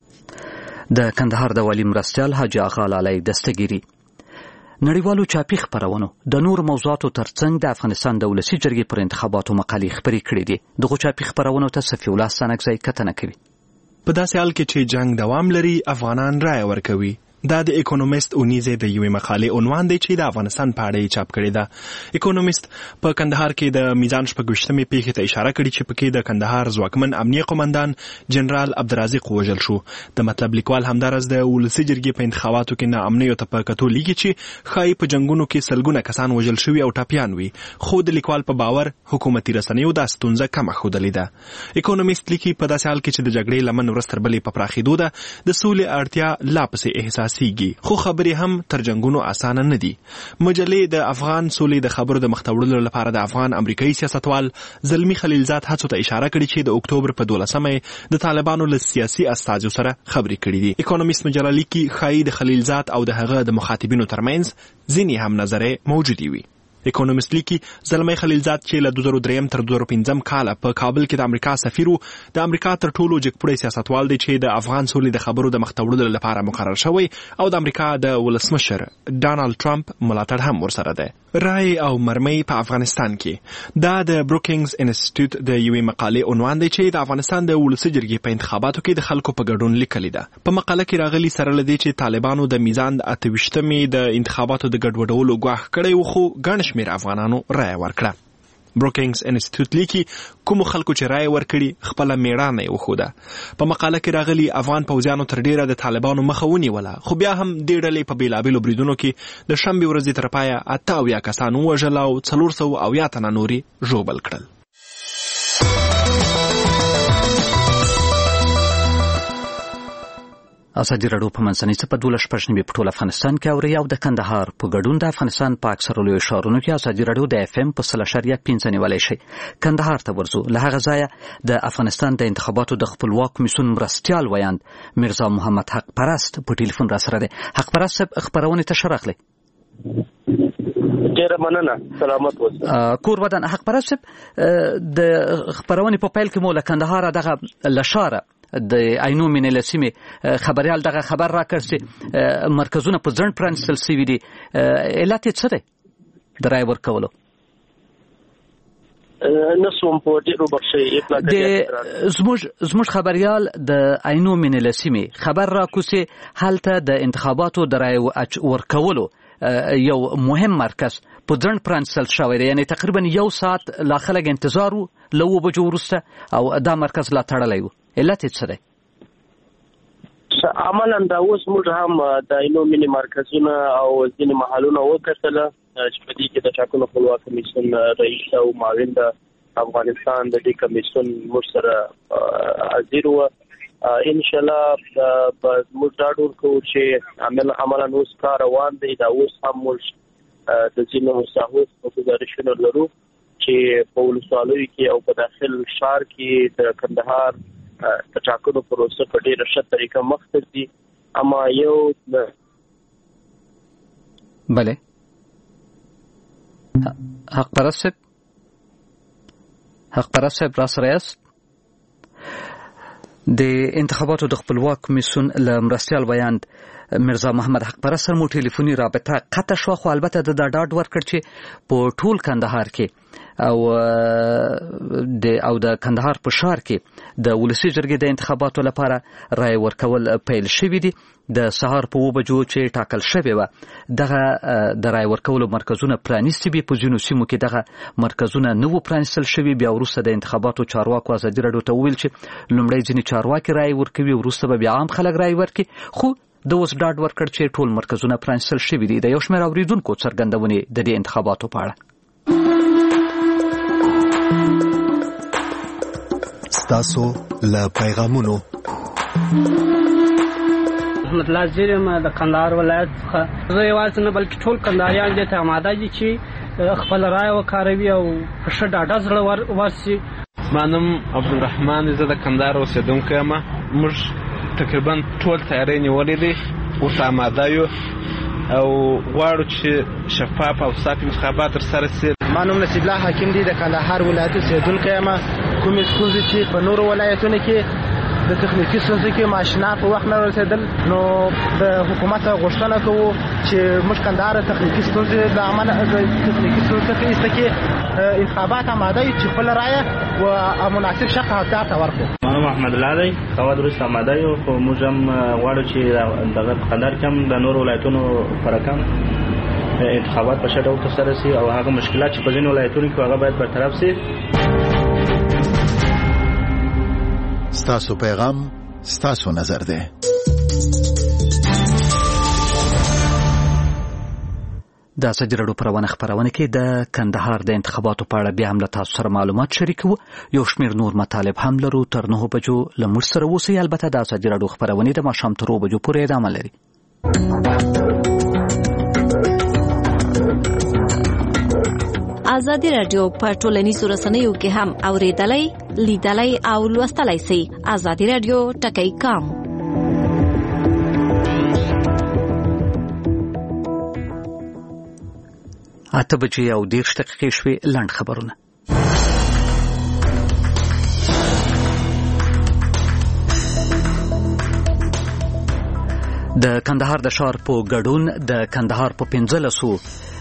د کندهار د والی مرستیال حاجی آغا لالی دستګيري نړیوالو چاپی خبرونو د نور موضوعاتو ترڅنګ د افغانستان د ولسی جرګې پر انتخاباتو مقالې خبرې کړې دي دغه چاپی خبرونو ته صفی الله سنگزای کتنه کوي په داسې حال کې چې جنگ دوام لري افغانان رائے ورکوي دا د اکونومیست اونیزه د یوې مقالې عنوان دی چې د افغانستان په اړه چاپ کړی ده اکونومیست په کندهار کې د میزان شپږشتمې پیښې ته اشاره کړې چې پکې د کندهار ځواکمن امنیه قومندان جنرال عبدالرازق وژل شو د مطلب لیکوال همدارس د ولسی جرګې په انتخاباتو کې ناامنیو ته په کتو لیکي چې خای په جنگونو کې سلګونه کسان وژل شوي او ټاپیان وي خو د لیکوال په باور حکومتي رسنیو دا ستونزه کمه ښودلې ده اکونومیست لیکي په داسې حال کې چې د جګړې لمن ورستر بلې په پراخېدو ده د سولې اړتیا لا پسې احساس خلاصيږي، خو خبرې هم تر جنگونو اسانه نه دي. مجلې د افغان سولې د خبرو د مختوړلو لپاره د افغان امریکایي سیاستوال زلمی خلیلزاد هڅو ته اشاره کړې چې د اکتوبر په 12مه د طالبانو له سیاسي استازو سره خبرې کړې دي. اکونومیست مجله لیکي ښایي د خلیلزاد او د هغه د مخاطبینو ترمنځ ځینې هم نظرې موجودې وي. اکونومیست لیکي زلمی خلیلزاد چې له 2003 تر 2015 کال په کابل کې د امریکا سفیر و، د امریکا تر ټولو جګپوړی سیاستوال دی چې د افغان سولې د خبرو د مختوړلو لپاره مقرر شوی او د امریکا د ولسمشر ډانلډ ټرمپ ملاتړ هم ورسره ده. رای او مرمۍ په افغانستان کې دا د بروکینګز انسټیټیوټ د یوې مقالې عنوان دی چې د افغانستان د ولسي جرګې په انتخاباتو کې د خلکو په ګډون لیکلې ده. په مقاله کې راغلي سره لدی چې طالبانو د میزان 28مې د انتخاباتو د ګډوډولو ګواښ کړی و، خو ګڼ شمېر افغانانو رای ورکړه. بروکینګز انسټیټیوټ لیکي کوم خلکو چې رای ورکړي خپل میړانه یې وښوده. په مقاله کې راغلي افغان پوځیانو تر ډیره د طالبانو مخه ونیوله، خو بیا هم دې ډلې په بیلابیلو بریدونو کې د شنبې ورځې تر پایه 78 کسان ووژل او 480 تنه نورې ژوبل کړل. ازادي راډیو په منځنۍ څپه 12 په ټول افغانستان کې اوري او د کندهار په ګډون د افغانستان په اکثرو لویو ښارونو کې ازادي راډیو د FM په 0.5 نیولای شي. کندهار ته ورځو. له هغه ځایه د افغانستان د انتخاباتو د خپلواک کمیسیون مرستیال ویاند میرزا محمد حق پرست په ټلیفون را سره دی. حق پرست صاحب خبرونه ته شرخلي. ډیره مننه، سلامت اوسه. کور ودان. حق پرست صاحب د خبرونه په پیل کې مو له کندهار دغه لشاره د عینو مینې لسیمه خبريال دغه خبر راکړ چې مرکزونه په ځند پرانستل سوي دي. علت څه دی د رای ورکولو؟ نسوم په ډیرو بخښي د زموږ خبريال د عینو مینې لسیمه خبر راکړ چې هلته د انتخاباتو د رای ورکولو یو مهم مرکز په ځند پرانستل شوی دی، یعنی تقریبا 1 ساعت لا خلک انتظار له 2 بجو وروسته او دا مرکز لا تړلی و. علت څه دی؟ عملاً دا اوس موږ هم د عینو مینې مرکزونه او ځینې محلونه وکتله چې په دې کې د ټاکنو خپلواک کمیسیون رئیس او معاون د افغانستان د دې کمیسیون موږ سره حاضر و. ان شاء الله موږ دا ډول کوو چې عملاً اوس کار روان دی. دا اوس هم موږ د ځینو ساحو په ګزارشونو لرو چې په ولسوالیو کې او په داخل ښار کې د کندهار د ټاکنو پروسه په ډیره ښه طریقه مخته ځي. اما یو بله حق پرست صاحب را سره یاست. د انتخاباتو د خپلواک کمیسیون له مرستیال ویاند میرزا محمد حق پرست سره مو ټلیفوني رابطه قطع شوه، خو البته د ډاډ ورکړ چې په ټول کندهار کې او د کندهار په ښار کې د ولسي جرګې د انتخاباتو لپاره رای ورکول پیل شوي دي. د سهار په 2 بجو چې ټاکل شوی و دغه د رای ورکولو مرکزونه پرانیستي وي. په ځینو سیمو کې دغه مرکزونه نه وو پرانیستل شوي. بیا وروسته د انتخاباتو چارواکو ازادي راډیو ته وویل چې لومړی ځینې چارواکي رای ورکوي، وروسته به بیا عام خلک رای ورکړي. خو د اوس ډاډ ورکړ چې ټول مرکزونه پرانیستل شوي دي. د یو شمېر اوریدونکو څرګندونې د دې انتخاباتو په اړه. ستاسو له پیغامونو محمد لازم د کندهار ولایت څخه زه یوازې نه بلکې ټول کندهاریان دې ته آماده دي چې خپل رای وکاروي او په ښه ډاډه زړه ورسي. ما نوم عبدالرحمن، زه د کندهار اوسېدونکی یم. موږ تقریبا ټول تیاری نیولې دي، ورته آماده یو او غواړو چې شفاف او صافي انتخابات ترسره شي. ما نوم نصیب الله حکیم دی، د کندهار ولایت اوسېدونکی یم. کومې ستونزې چې په نورو ولایتونو کې د تخنیکي ستونزو کې ماشینه په وخت نه رسېدل، نو د حکومت غوښتنه کوو چې موږ کندهار تخنیکي ستونزې د امله تخنیکي ستونزو څخه ایسته کې انتخابات آماده یو چې خپل رایه و مناسب شخص حقدار ته ورکړو. ما نوم احمد الله دی، خوا وروسته آماده یو، خو موږ هم غواړو چې دغه په کندهار کې هم د نورو ولایتونو په رقم انتخابات په ښه ډول ترسره شي او هغه مشکلات چې په ځینو ولایتونو کې هغه باید برطرف شي. ستاسو پیغام ستاسو نظر دی. د ازادي راډیو خپرونه کې د کندهار د انتخاباتو په اړه بیا هم له تاسو سره معلومات شریکوو. یو شمېر نور مطالب هم لرو. تر 9 بجو له موږ سره اوسئ. البته د ازادي راډیو خپرونې د ماښام تر 2 بجو پورې ادامه لري. ازادي رادیو په ټولنیزو رسنیو کې هم اوریدلای، لیدلای او لوستلای شئ. ازادي رادیو ټکی کام. اته بجې او 10 دقیقې شوې. لنډ خبرونه. د کندهار د ښار په ګډون د کندهار په 15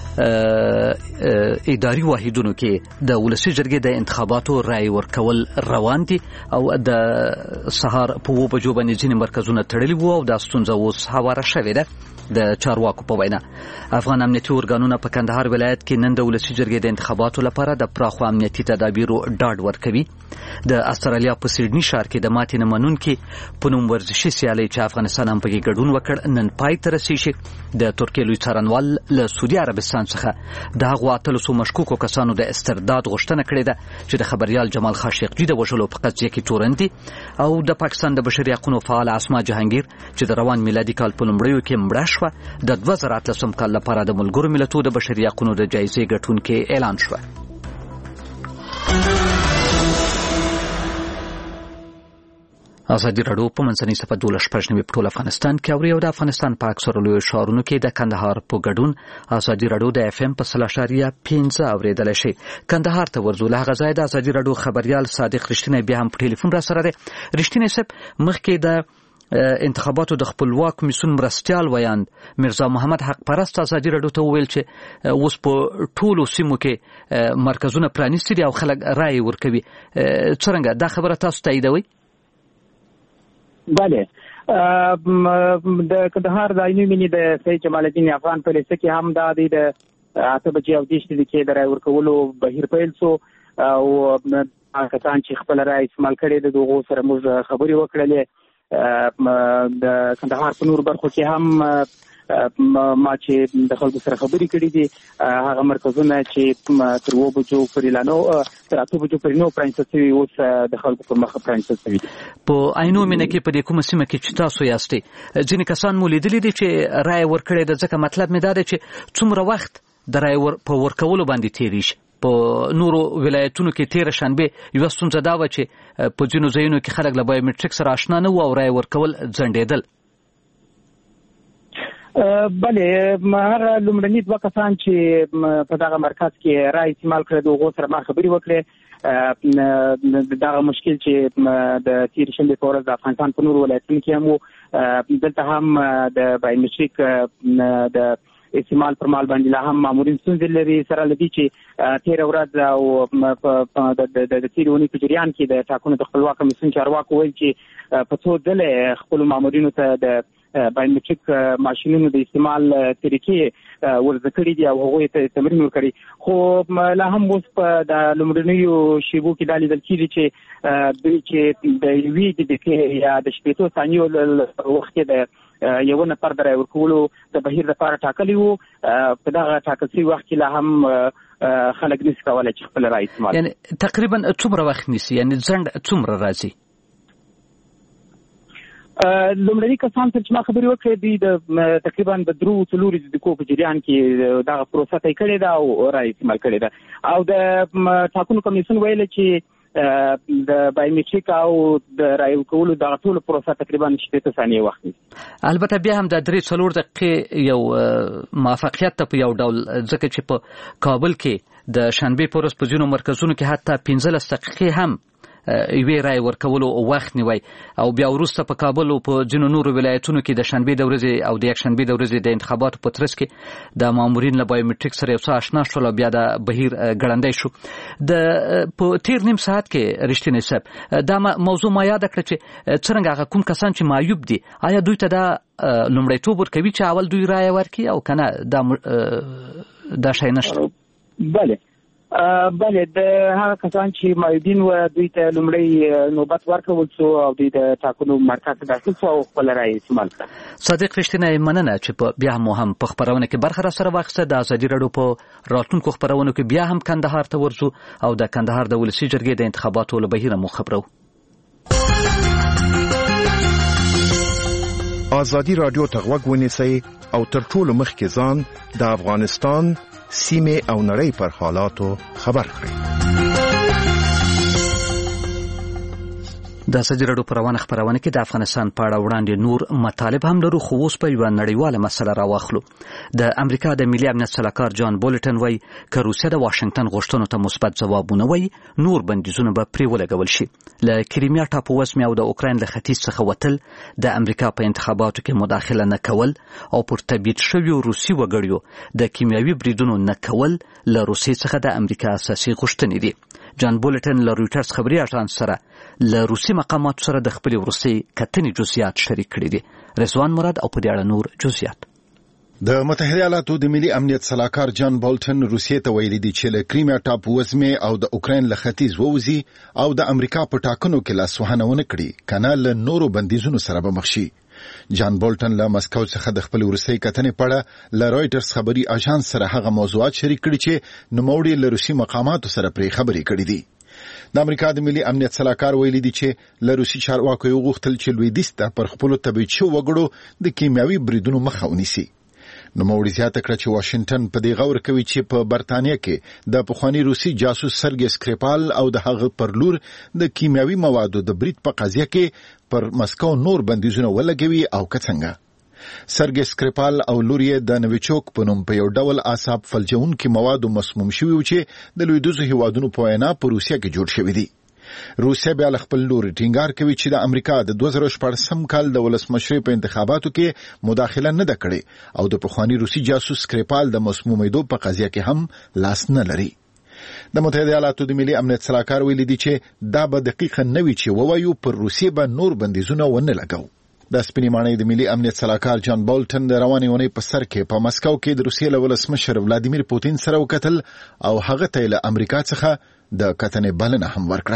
اداري واحدونو کې د ولسي جرګې د انتخاباتو رای ورکول روان دي او د سهار په 2 بجو باندې ځینې مرکزونه تړلي وو او د ستونزه اوس هواره شوې ده. د چارواکو په وینا افغان امنیتي ارګانونه په کندهار ولایت کې نن د ولسي جرګې د انتخاباتو لپاره د پراخو امنیتي تدابیرو ډاډ ورکوي. د استرالیا په سیډني ښار کې د ماتې نه منونکي په نوم ورزشي سیالۍ چې افغانستان هم پکې ګډون وکړ نن پای ته رسیږي. د ترکیې لوی څارنوال له سعودي عربستان څخه د هغو 13 مشکوکو کسانو د استرداد غوښتنه کړې ده چې د خبريال جمال خاشقجي د وژلو په قضیه کې تورن دي او د پاکستان د بشري حقوقو فعال اسما جهانگیر چې د روان میلادي کال په لومړیو کې مړه شوه د 2013 کال لپاره د ملګرو ملتونو د بشري حقوقو د جایزې ګټونکي اعلان شوه. ازادي راډیو په منځنۍ صفحه 12 په ټول افغانستان کې اوري او د افغانستان په اکثرو لویو ښارونو کې د کندهار په ګډون ازادي راډیو د FM په 3.15 اوریدلای شي. کندهار ته ورزو له غزا د ازادي راډیو خبريال صادق رښتینی بیا هم په ټلیفون را سره دی. رښتینی صاحب مخکې د انتخاباتو د خپلواک کمیسیون مرستیال ویاند مرزا محمد حق پرست ازادي راډیو ته ویل چې اوس په ټولو سیمو کې مرکزونه پرانیستي دي او خلک رائے ورکوي. څنګه دا خبره تاسو تاییدوي؟ بله د کندهار د عینو مینی د سید جمال الدین افغان په لیسه کې هم د 8 بجې او 10 دقیقې د رای ورکولو بهیر پیل شو او کسان چې خپل رای استعمال کړي د دغه سره موږ خبرې وکړلې. د کندهار په نور برخو کې هم ما چې د خلکو سره خبرې کړې دي هغه مرکزونه چې تر 2 بجو پورې لانو تر 8 بجو پورې نو پرانیستي اوس د خلکو په مخه پرانیستي دي. په عینو مینه کې په دې کومه سیمه کې چې تاسو یاستئ ځینې کسان مو لیدلي دي چې رای ورکړي د ځکه مطلب مې دا دی چې څومره وخت د رای په ورکولو باندې تیری شي. په نورو ولایتونو کې 13 شنبه یو ستونزه دا و چې په ځینو ځایونو کې خلک له بایومټریک سره آشنا نه و او رای ورکول ځنډېدل. بله هغه لومړني 2 کسان چې په دغه مرکز کې رای استعمال کړي دغه سره ما خبرې وکړې. دغه مشکل چې د تیر شنبه په ورځ د افغانستان په نورو ولایتونو کې هم دلته هم د بایومټریک د استعمال پر مال باندې لا هم مامورین ستونزې لري سره لدی چې 13 ورځ او د تیرونی په جریان کې د ټاکنو د خپلواک کمیسیون چارواکو ویل چې په څو ډلې خپل مامورینو ته د بایومټریک ماشینونو د استعمال طریقې ورزکړي دي او هغه ته تمرین ورکړي. خو لا هم اوس په د لومړنیو شیبو کې د لیدل کېږي چې د وی د دې یا د شپږو ثانیو وخت کې د یو نفر درای ورکولو د بهیر لپاره ټاکلی وو. په دغه ټاکل شوی وخت کې لا هم خلک نشي کولای چې خپل رای استعمال. یعنی تقریبا څومره وخت نیسي؟ یعنی ځنډ څومره راځي؟ لومړني کسان چې ما خبرې وکړې دي د تقریبا د 3-4 دقیقو په جریان کې دغه پروسه طی کړې ده او رای استعمال کړې ده او د ټاکنو کمیسیون ویل چې د بایومټریک او د رای ورکولو د ټولو پروسه تقریبا 6 ثانیې وخت نیسي. البته بیا هم د 3-4 دقیقې یو موافقیت ته په یو ډول ځکه چې په کابل کې د شنبه په ورځ په ځینو مرکزونو کې حتی 15 دقیقې هم یوې رای ورکولو وخت نیوي او بیا وروسته په کابل او په ځینو نورو ولایتونو کې د شنبه د ورځې او د یک شنبه د ورځې د انتخاباتو په ترڅ کې د مامورین له بایومټریک سره یو څه آشنا شول او بیا د بهیر ګړندی شو. د په تیر نیم ساعت کې رښتینی صاحب دا موضوع ما یاد کړ چې څنګه هغه کوم کسان چې معیوب دي آیا دوی ته دا لومړیتوب ورکوي چې اول دوی رای ورکړي او کنه دا شی نشته؟ بله د هغه کسان چې معیوبین و دوی ته لومړی نوبت ورکول شو او دوی د ټاکنو مرکز ته داخل شو او خپل رای استعمال کړ. صادق رښتینی مننه چې بیا هم په خبرونه کې برخه را سره واخیسته. د ازادي راډیو په راتلونکو خبرونو کې بیا هم کندهار ته ورځو او د کندهار د ولسي جرګې د انتخاباتو له بهیره مو خبرو. ازادي رادیو ته غوږ ونیسئ او تر ټولو مخکې ځان د افغانستان سیمې او نړۍ پر حالاتو خبر کړئ. د ازادي راډیو په روانه خپرونه کې د افغانستان په اړه وړاندې نور مطالب هم لرو، خو اوس په یوه نړیواله مسله راواخلو. د امریکا د ملي امنیت سلاکار جان بولټن وایي که روسیه د واشنګټن غوښتنو ته مثبت ځوابونه وایي نور بندیزونه به پرې ولګول شي. له کریمیا ټاپو وسمې او د اوکراین له ختیځ څخه وتل، د امریکا په انتخاباتو کې مداخله نه کول او پر تبعید شویو روسي وګړیو د کیمیاوي بریدونو نه کول له روسیې څخه د امریکا اساسي غوښتنې دي. جان بولټن له رویټرز خبري اژانس سره له روسي مقاماتو سره د خپلې وروستۍ کتنې جزئیات شریک کړي دي. رضوان مراد او په دې اړه نور جزئیات. د متحده ایالاتو د ملي امنیت سلاکار جان بولټن روسیې ته ویلي دي چې له کریمیا ټاپو وسمې او د اوکراین له ختیځ ووځي او د امریکا په ټاکنو کې لاسوهنه ونه کړي، کنه له نورو بندیزونو سره به مخ شي. جان بولټن له مسکو څخه د خپل وروستۍ کتنې په اړه له رویټرز خبري اژانس سره هغه موضوعات شریک کړي چې نوموړي له روسي مقاماتو سره پرې خبرې کړې دي. د امریکا د ملي امنیت سلاکار ویلي دي چې له روسي چارواکو یې وغوښتل چې لویدیځ ته پر خپلو تبعید شوو وګړو د کیمیاوي بریدونو مخه ونیسي. نوموړي زیاته کړه چې واشنګټن په دې غور کوي چې په برتانیا کې د پخوانی روسي جاسوس سرګي سکریپال او د هغه پر لور د کیمیاوي موادو د برید په قضیه کې پر مسکو نور بندیزونه ولګوي او که څنګه. سرګي سکریپال او لوري د نویچوک په نوم په یو ډول اعصاب فلجونکي موادو مسموم شوي و چې د لویدیځو هیوادونو په وینا په روسیه کې جوړ شوي دي. روسیه بیا خپل لوري ټینګار کوي چې د امریکا د 2014 کال د ولسمشرۍ په انتخاباتو کې مداخله نه ده کړې او د پخوانی روسي جاسوس سکریپال د مسمومیدو په قضیه کې هم لاس نه لري. د متحده ایالاتو د ملي امنیت سلاکار ویلي دي چې دا به دقیقاً نه وي چې ووایو پر روسیې به نور بندیزونه ونه لګو. د سپینې ماڼۍ د ملي امنیت سلاکار جان بولټن د روانې اونۍ په سر کې په مسکو کې د روسیې له ولسمشر ولادیمیر پوتین سره وکتل او هغه ته له امریکا څخه د کتنې بلنه هم ورکړه.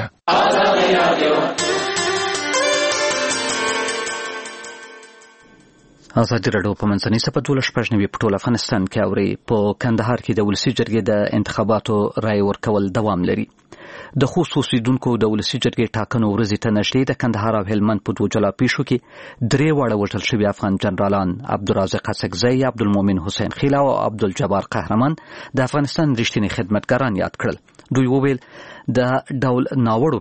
ازادي راډیو په منځنۍ سپه 12 په ټول افغانستان کې اوري. په کندهار کې د ولسی جرګې د انتخاباتو رای ورکول دوام لري. د خوست اوسیدونکو د ولسی جرګې ټاکنو ورځې ته نږدې د کندهار او هلمند په دوه جلا پیښو کې 3 واړه وژل شوي افغان جنرالان عبدالرازق اسکزی، عبدالمؤمن حسین خیلا او عبدالجبار قهرمان د افغانستان رښتینی خدمتګاران یاد کړل. دوی وویل د ډول ناوړو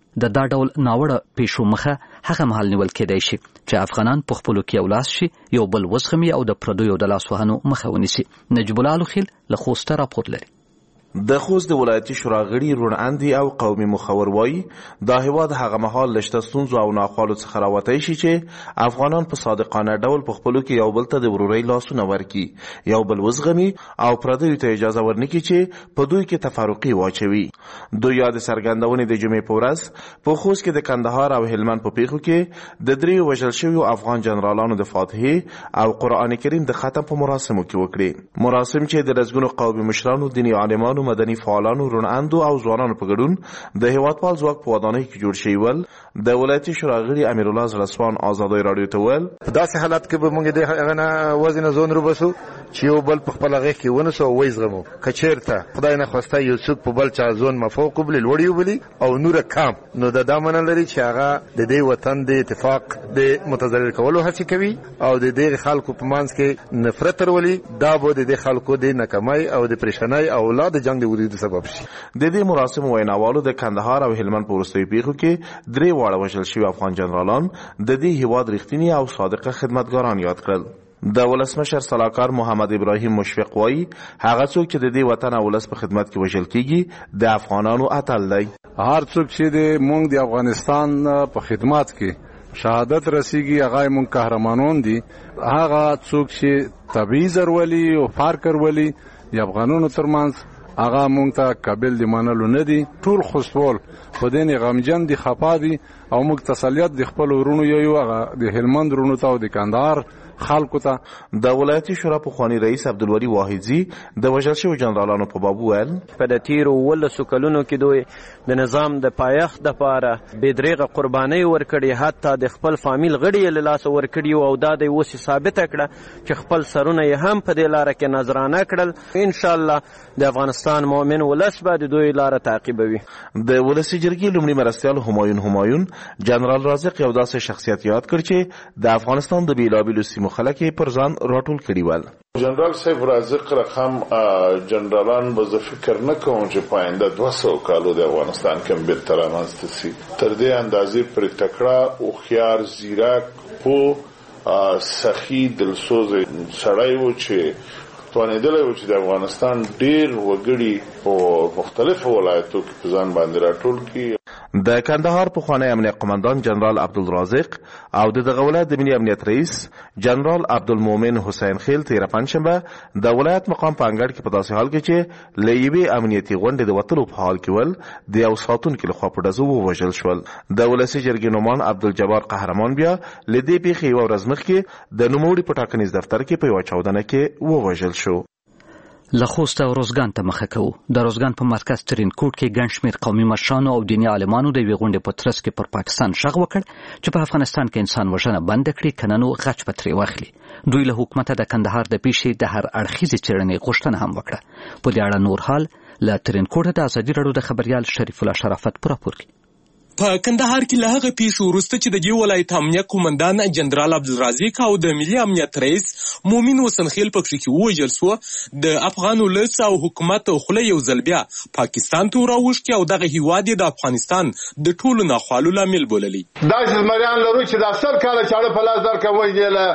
پیښو مخه هغه مهال نیول کېدای شي چې افغانان په خپلو کې یو لاس شي، یو بل وزغمي او د پردیو د لاس وهنو مخه ونیسي. نجیب الله الخیل له خوسته راپور لري. د خوست د ولایتي شورا غړي رون اندي او قومي مخور وایي دا هیواد هغه مهال لشته ستونزو او ناخوالو څخه راوتی شي چې افغانان په صادقانه ډول په خپلو کې یو بل ته د ورورۍ لاسونه ورکړي، یو بل وزغمي او پردیو ته اجازه ورنکړي چې په دوی کې تفرقې واچوي. دوی یاد څرګندونې د جمعې په ورځ په خوست کې د کندهار او هلمند په پیښو کې د 3 وژل شویو افغان جنرالانو د فاتحې او قرآن کریم د ختم په مراسمو کې وکړي. مراسم چې د لسګونو قومي مشرانو، دیني عالمانو، مدني فعالانو، روناندو او ځوانانو په ګډون د هیوادپال ځواک په ودانۍ کې جوړ شوي ول. د ولایتي شورا غړي امیر الله زړسوان ازادي راډیو ته ویل په داسې حالت کې به موږ د هغه نه وزن زون روبسو چې یو بل په خپل غږ کې ونسو او وایزغمو کچیرته خدای نه خواسته یو څوک په بل چا زون مفوق بل لوړیو بلی او نور کام نو د دامن لري چې هغه د دې وطن د اتفاق د متضرر کولو هڅه کوي او د دې خلکو په منځ کې نفرت ورولي. دا به د دې خلکو د ناکامۍ او د پریشانۍ او اولاد جنگ د وجود سبب شي. د دې مراسم ویناوالو د کندهار او هلمند په وروستیو پیښو کې 3 واړه وژل شوي افغان جنرالان د دې هیواد رښتینی او صادقه خدمتګاران یاد کړل. د ولسمشر سلاکار محمد ابراهیم مشفق وایي هغه څوک چې د دې وطن او ولس په خدمت کې وژل کیږي د افغانانو اتل دی. هر څوک چې د مونږ د افغانستان په خدمت کې شهادت رسیږي هغه مونږ قهرمانون دي. هغه څوک چې تبعیض ورولي او فرق ورولي د افغانانو ترمنځ هغه مونږ ته قابل دی منلو نه دي. ټول خوستوال په دې غمجن دي، خفا دي او موږ تسلیت د خپل ورونو یو هغه د هلمند ورونو ته او د کندهار خلکو ته. د ولایتي شورا پخوانی رئیس عبدالولي واحدزي د وژل شویو جنرالانو په باب وویل په د تیرو 18 کلونو کې دوی د نظام د پایښت دپاره بې دریغه قربانۍ ورکړي، حتی د خپل فامیل غړي یې له لاسه ورکړي او دا دی اوس یې ثابته کړه چې خپل سرونه یې هم په دې لاره کې نظرانه کړل. انشاءالله د افغانستان مؤمن ولس به د دوی لاره تعقیبوي. د ولسي جرګې لومړي مرستیال همایون جنرال رازق یو داسې شخصیت یاد کړ چې د افغانستان د بېلابېلو سیمو خلک یې پر ځان راټول کړي ول. جنرال صاحب رازق رقم جنرالان به زه فکر نه کوم چې په آینده 200 کالو د افغانستان کې بیرته رامنځته سي. تر دې اندازې پرې تکړه هوښیار زیرک پوه سخي دلسوز سړی و چې توانېدلی و چې د افغانستان ډېر وګړي په مختلفو ولایتو کې په ځان باندې راټول کړي. د کندهار پخوانی امنیت قماندان جنرال عبدالرازق او د دغه ولایت د ملي امنیت رئیس جنرال عبدالمؤمن حسین خیل تېره پنجشنبه د ولایت مقام په انګړ کې په داسې حال کې چې له یوې امنیتي غونډې د وتلو په حال کې ول د یو ساتونکي لخوا په ډزو ووژل شول. د ولسي جرګې نومان عبدالجبار قهرمان بیا له دې پیښې یوه ورځ مخکې د نوموړي په ټاکنیز دفتر کې په یوه چاودنه کې ووژل شو. له خوست او روزګان ته مخه کوو. د روزګان په مرکز ترینکوټ کې ګڼ شمېر قومي مشرانو او دیني عالمانو د یوې غونډې په ترڅ کې پر پاکستان غږ وکړ چې په افغانستان کې انسان وژنه بنده کړي، که نه نو غچ به ترې واخلي. دوی له حکومته د کندهار د پیښې د هر اړخیزې څېړنې غوښتنه هم وکړه. په دې اړه نور حال له ترینکوټه د ازادي راډیو د خبریال شریف الله شرافت په راپور کې. په کندهار کې له هغه پیښو وروسته چې د دې ولایت امنیت قومندان جنرال عبدالرازق او د ملي امنیت رئیس مومن حسین خیل په کې ووژل شو، د افغان ولس او حکومت خوله یو ځل بیا پاکستان ته راوښتي او دغه هیواد د افغانستان د ټولو ناخوالو لامل بوللی. دا زمریان لرو چې د 10 کاله چاړه په لاس درکوي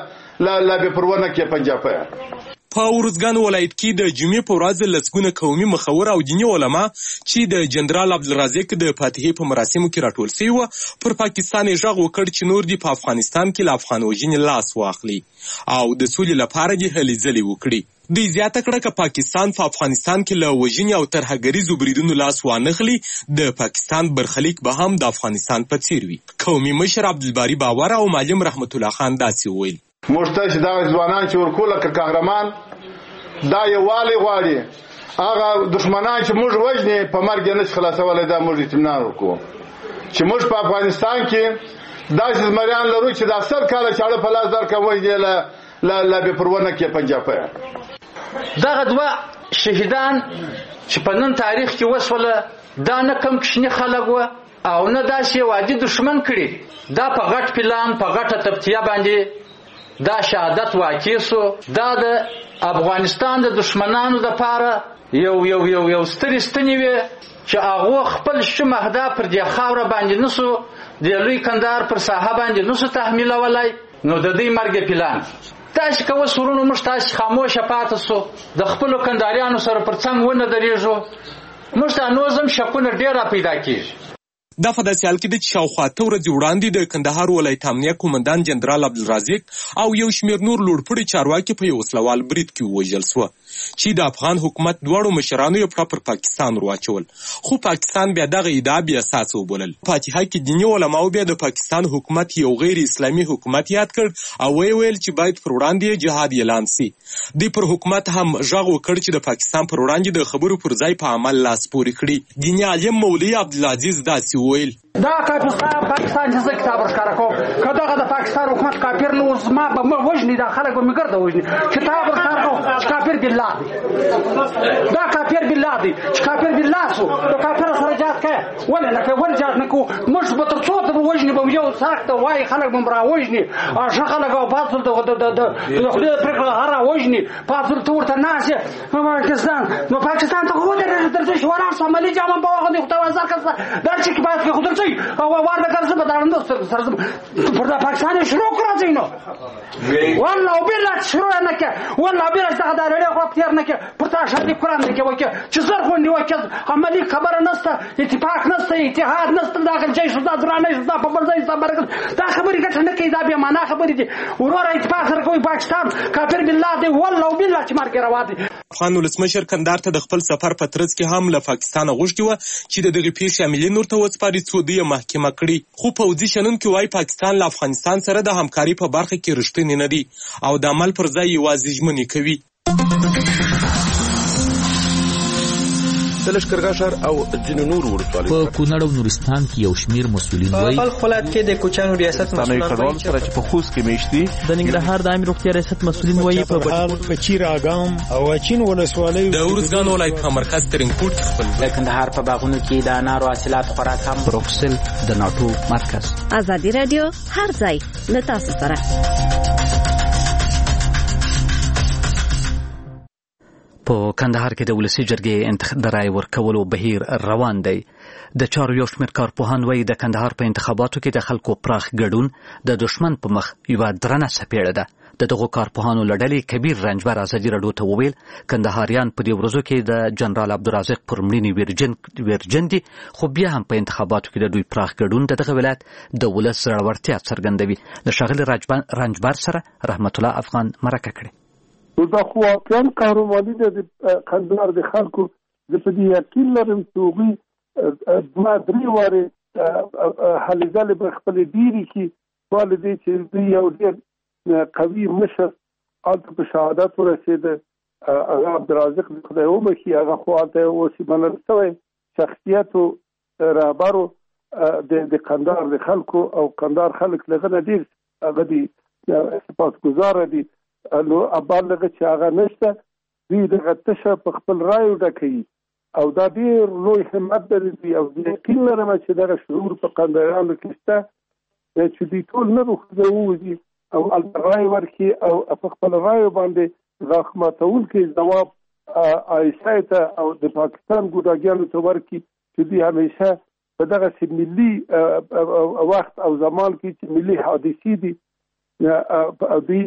لا به پرونه کې پنجابه. په ورزګان ولایت کې د جمعې په ورځ لسګونه قومي مخور او دیني علما چې د جنرال عبدالرازق د فاتحې په مراسمو کې راټول شوي وو پر پاکستان یې غږ وکړ چې نور دې په افغانستان کې له افغان وژنې لاس واخلي او د سولې لپاره دې هلې ځلې وکړي. دوی زیاته کړه که پاکستان په افغانستان کې له وژنې او ترهګریزو بریدونو لاس وانخلي، د پاکستان برخلیک به هم د افغانستان په څیر وي. قومي مشر عبدالباري باور او معلم رحمت الله خان داسې وویل: موږ ته چې دا ځوانان چې ورکول که قهرمان دا یووالی غواړي، هغه دښمنان چې موږ وژني په مرګ یې نشي خلاصولی، دا موږ اطمینان وکړو چې موږ په افغانستان کې داسې زمریان لرو چې دا 10 کاله چاړه په لاس درکوي له بې پرونه کې پنجابه. دغه دوه شهیدان چې په نن تاریخ کې وسوله دا نه کم کشني خلک وه او نه داسې یو عادي دښمن کړي، دا په غټ پلان په غټه تبتیه باندې دا شهادت واقع سو. دا د افغانستان د دشمنانو لپاره یو سترې ستنې وي چې هغه خپل شوم اهداف پر دې خاوره باندې نسو د لوی کندهار پر ساحه باندې نسو تحمیلولای. نو د دې مرګ پلان تاسو کوو سرونو مش تاسو خاموشه پاتې سو د خپل کندهاریانو سره پر څنګ ونه درېږو، مش ته نوزم شکونه ډیره پیدا کیږي. دا په داسې حال کې د شاوخوا اته ورځې وړاندې د کندهار ولایت امنیه قومندان جنرال عبدالرازق او یو شمېر نور لوړپوړي چارواکي په یو وسلوال برید کې ووژل شوه چې د افغان حکومت دواړو مشرانو یې پر پاکستان واچول، خو پاکستان بیا دغه ادعا بې اساسه وبلل. فاتحه کې دیني علماو بیا د پاکستان حکومت یو غیر اسلامي حکومت یاد کړ او ویل چې باید پر وړاندې جهاد اعلان سي. دوی پر حکومت هم غږ وکړ چې د پاکستان پر وړاندې د خبرو پر ځای په عمل لاس پورې کړي. دیني عالم مولوي عبدالعزیز داسې وویل: دا پاکستان چې زه کتاب ورښکاره کوم که دغه د پاکستان حکومت کافر نه اوس ما به مه وژني، دا خلک به مې ګرده وژني. کتاب ورښکاره کوم چې کافر بالله دی، دا کافر بالله دی چې کافر بالله سو د کافر سره جهاد کوي. ولې نه کوي؟ ولې جهاد نه کوو؟ موږ به تر څو ته به وژني به یو سخت وایي خلک به م راوژني، ښه خلک او پاڅول د خدای پرېکړه هر راوژني پاڅول ته ورته ناست یې نو پاکستان ته خو ودرېږه تر څو چې ولاړ سو عملي جامه به واغوندي خو ته وزر کړه دا چې باید کې خو در څه او وار به کړه زه به دارنده سره زم پر دا پاکستان یې شروع کړه ځای نو والله بالله شروع نه کې والله بالله دغه دا رړې خو تیر نه کې پر تا شادي قرآن نه کې وکړه چې زر غونډې وکړه عملي خبره نشته، اتفاق نشته، اتحاد نشته، داخل جيش دا درانه دا په بل ځای صبر دا خبرې ګټه نه کوي، دا بیا معنا خبرې دي. وروره اتفاق سره کوي پاکستان کافر بالله دی والله بالله چې مرګ روا دي. افغان ولسمشر کندهار ته د خپل سفر په ترڅ کې هم هم له پاکستان غوښتي وه چې د دغې پیښې عاملین ورته وسپاري څو دوی یې محکمه کړي. خو پوځي شنونکي وایي پاکستان له افغانستان سره د همکارۍ په برخه کې رښتینی نه دي او د عمل پر ځای یوازې ژمنې کوي. د لښکرګاه ښار او ځینو نورو ولسوالیو په کونړ او نورستان کې یو شمېر مسؤلین وایي په بلخ ولایت کې د کوچیانو ریاست مسؤلان سره چې په خوست کې میشتي د ننګرهار د عامې روغتیا ریاست مسؤلین وایي په چیر اګام او اچین ولسوالیو د ارزګان ولایت په مرکز ترینکوټ کې خپل د کندهار په باغونو کې د انارو حاصلات خورا کم بروکسل د ناټو مرکز. ازادي رادیو هر ځای له تاسو سره. په کندهار کې د ولسي جرګې د رای ورکولو بهیر روان دی. د چارو یو شمېر کارپوهان وایي د کندهار په انتخاباتو کې د خلکو پراخ ګډون د دښمن په مخ یوه درنه څپېړه ده. د دغو کارپوهانو له ډلې کبیر رنجبر ازادي راډیو ته وویل کندهاریان په دې ورځو کې د جنرال عبدالرازق پر مړینې ویرجن دي، خو بیا هم په انتخاباتو کې د دوی پراخ ګډون د دغه ولایت د ولس زړورتیا څرګندوي. د ښاغلي رنجبر سره رحمت الله افغان مرکه کړې. دا خو واقعا قهرماني ده د کندهار د خلکو. زه په دې یقین لرم چې هغوی دوه درې وارې هلې ځلې به خپلې ډېرې کړي سوال دی چې دوی یو ډېر قوي مشر هلته په شهادت ورسېده. هغه عبدالرازق د خدای وبخي، هغه خو هلته اوس منل شوی شخصیت و رهبر د کندهار د خلکو او کندهار خلک له هغه نه ډېر هغه دي سپاسګزاره دي. نو ابالغه چې هغه نشته دوی دغه تشه په خپل رایو ډکوي او دا ډېر لوی همت لري او یقین لرم چې دغه شعور په کندهاریانو کې شته چې دوی ټول نه ووځي او هلته رای ورکړي او په خپل رایو باندې غاښ ماتونکی ځواب عایشه ته او د پاکستان ګوډاګیانو ته ورکړي چې دوی همیشه په دغسې ملي وخت او زمان کې چې ملي حادثې دي دوی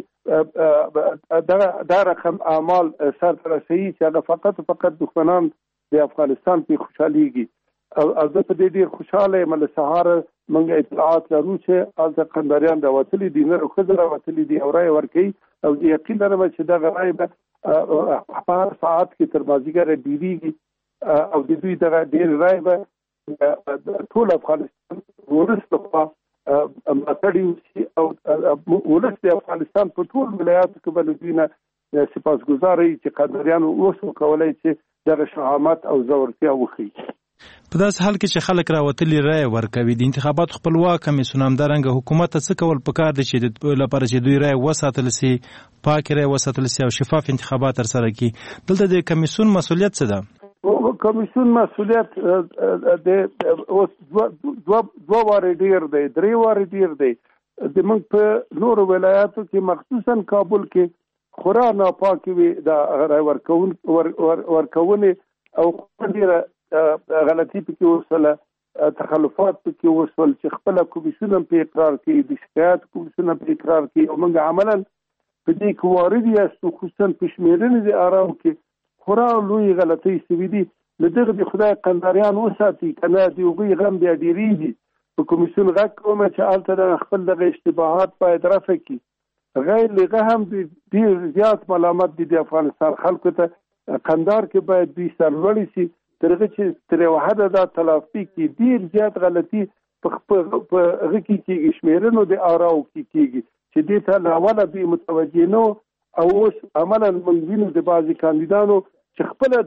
دا رقم اعمال سرته رسوي چې هغه فقط دښمنان د افغانستان په خوشحالېږي. او زه په دې ډېر خوشحاله یم. له سهاره موږ اطلاعات لرو چې هلته کندهاریان راوتلي دي، نر او ښځې راوتلي دي او رایه ورکوي او زه یقین لرم چې دغه رایه به په هر ساعت کې تر مازدیګره ډېرېږي او د دوی دغه ډېرې رایه به ټول افغانستان ولس لخوا ملاتړي وشي او ولس د افغانستان په ټول ولایاتو کې به له دوی نه سپاسګزاره وي چې کندهاریانو اوس وکولی چې دغه شهامت او زړورتیا وښیي. په داسې حال کې چې خلک راوتلي رایه ورکوي، د انتخاباتو خپلواک کمیسیون همدارنګه حکومت ته څه کول پکار دي چې لپاره چې دوی رایه وساتل سي، پاکې رایه وساتل سي او شفاف انتخابات ترسره کړي؟ دلته د کمیسیون مسؤلیت څه ده؟ کمیسیون مسؤلیت اوس دوه وارې ډېر دی، درې وارې ډېر دی. زموږ په نورو ولایاتو کې مخصوصا کابل کې خورا ناپاکې وي د رای ورکونې او ډېره غلطي پکې وسوله، تخلفات پکې وسول چې خپله کمیسیون هم پرې اقرار کوي، د شکایت کمیسیون هم پرې اقرار کوي او موږ عملا په دې کې وارد یاستو، خصوصا په شمېرنې د آراو کې خورا لوی غلطۍ سوي دي. له دغه د خدای قندهاریان وساتي که نه د هغوی غم بیا ډېرېږي. په کمیسیون غږ کوم چې هلته د خپل دغه اشتباهات باید رفع کړي. غیر هغه هم ډېر زیات ملامت دي د افغانستان خلکو ته. کندهار کې باید دوی سرلوړي سي تر هغه چې تر یوه حده دا تلافي کړي. ډېر زیات غلطي په هغه کې کېږي، شمېرنو د آراو کې کېږي چې دې ته له اوله دوی متوجه نه او اوس عملا موږ وینو د بعضې کاندیدانو چې خپله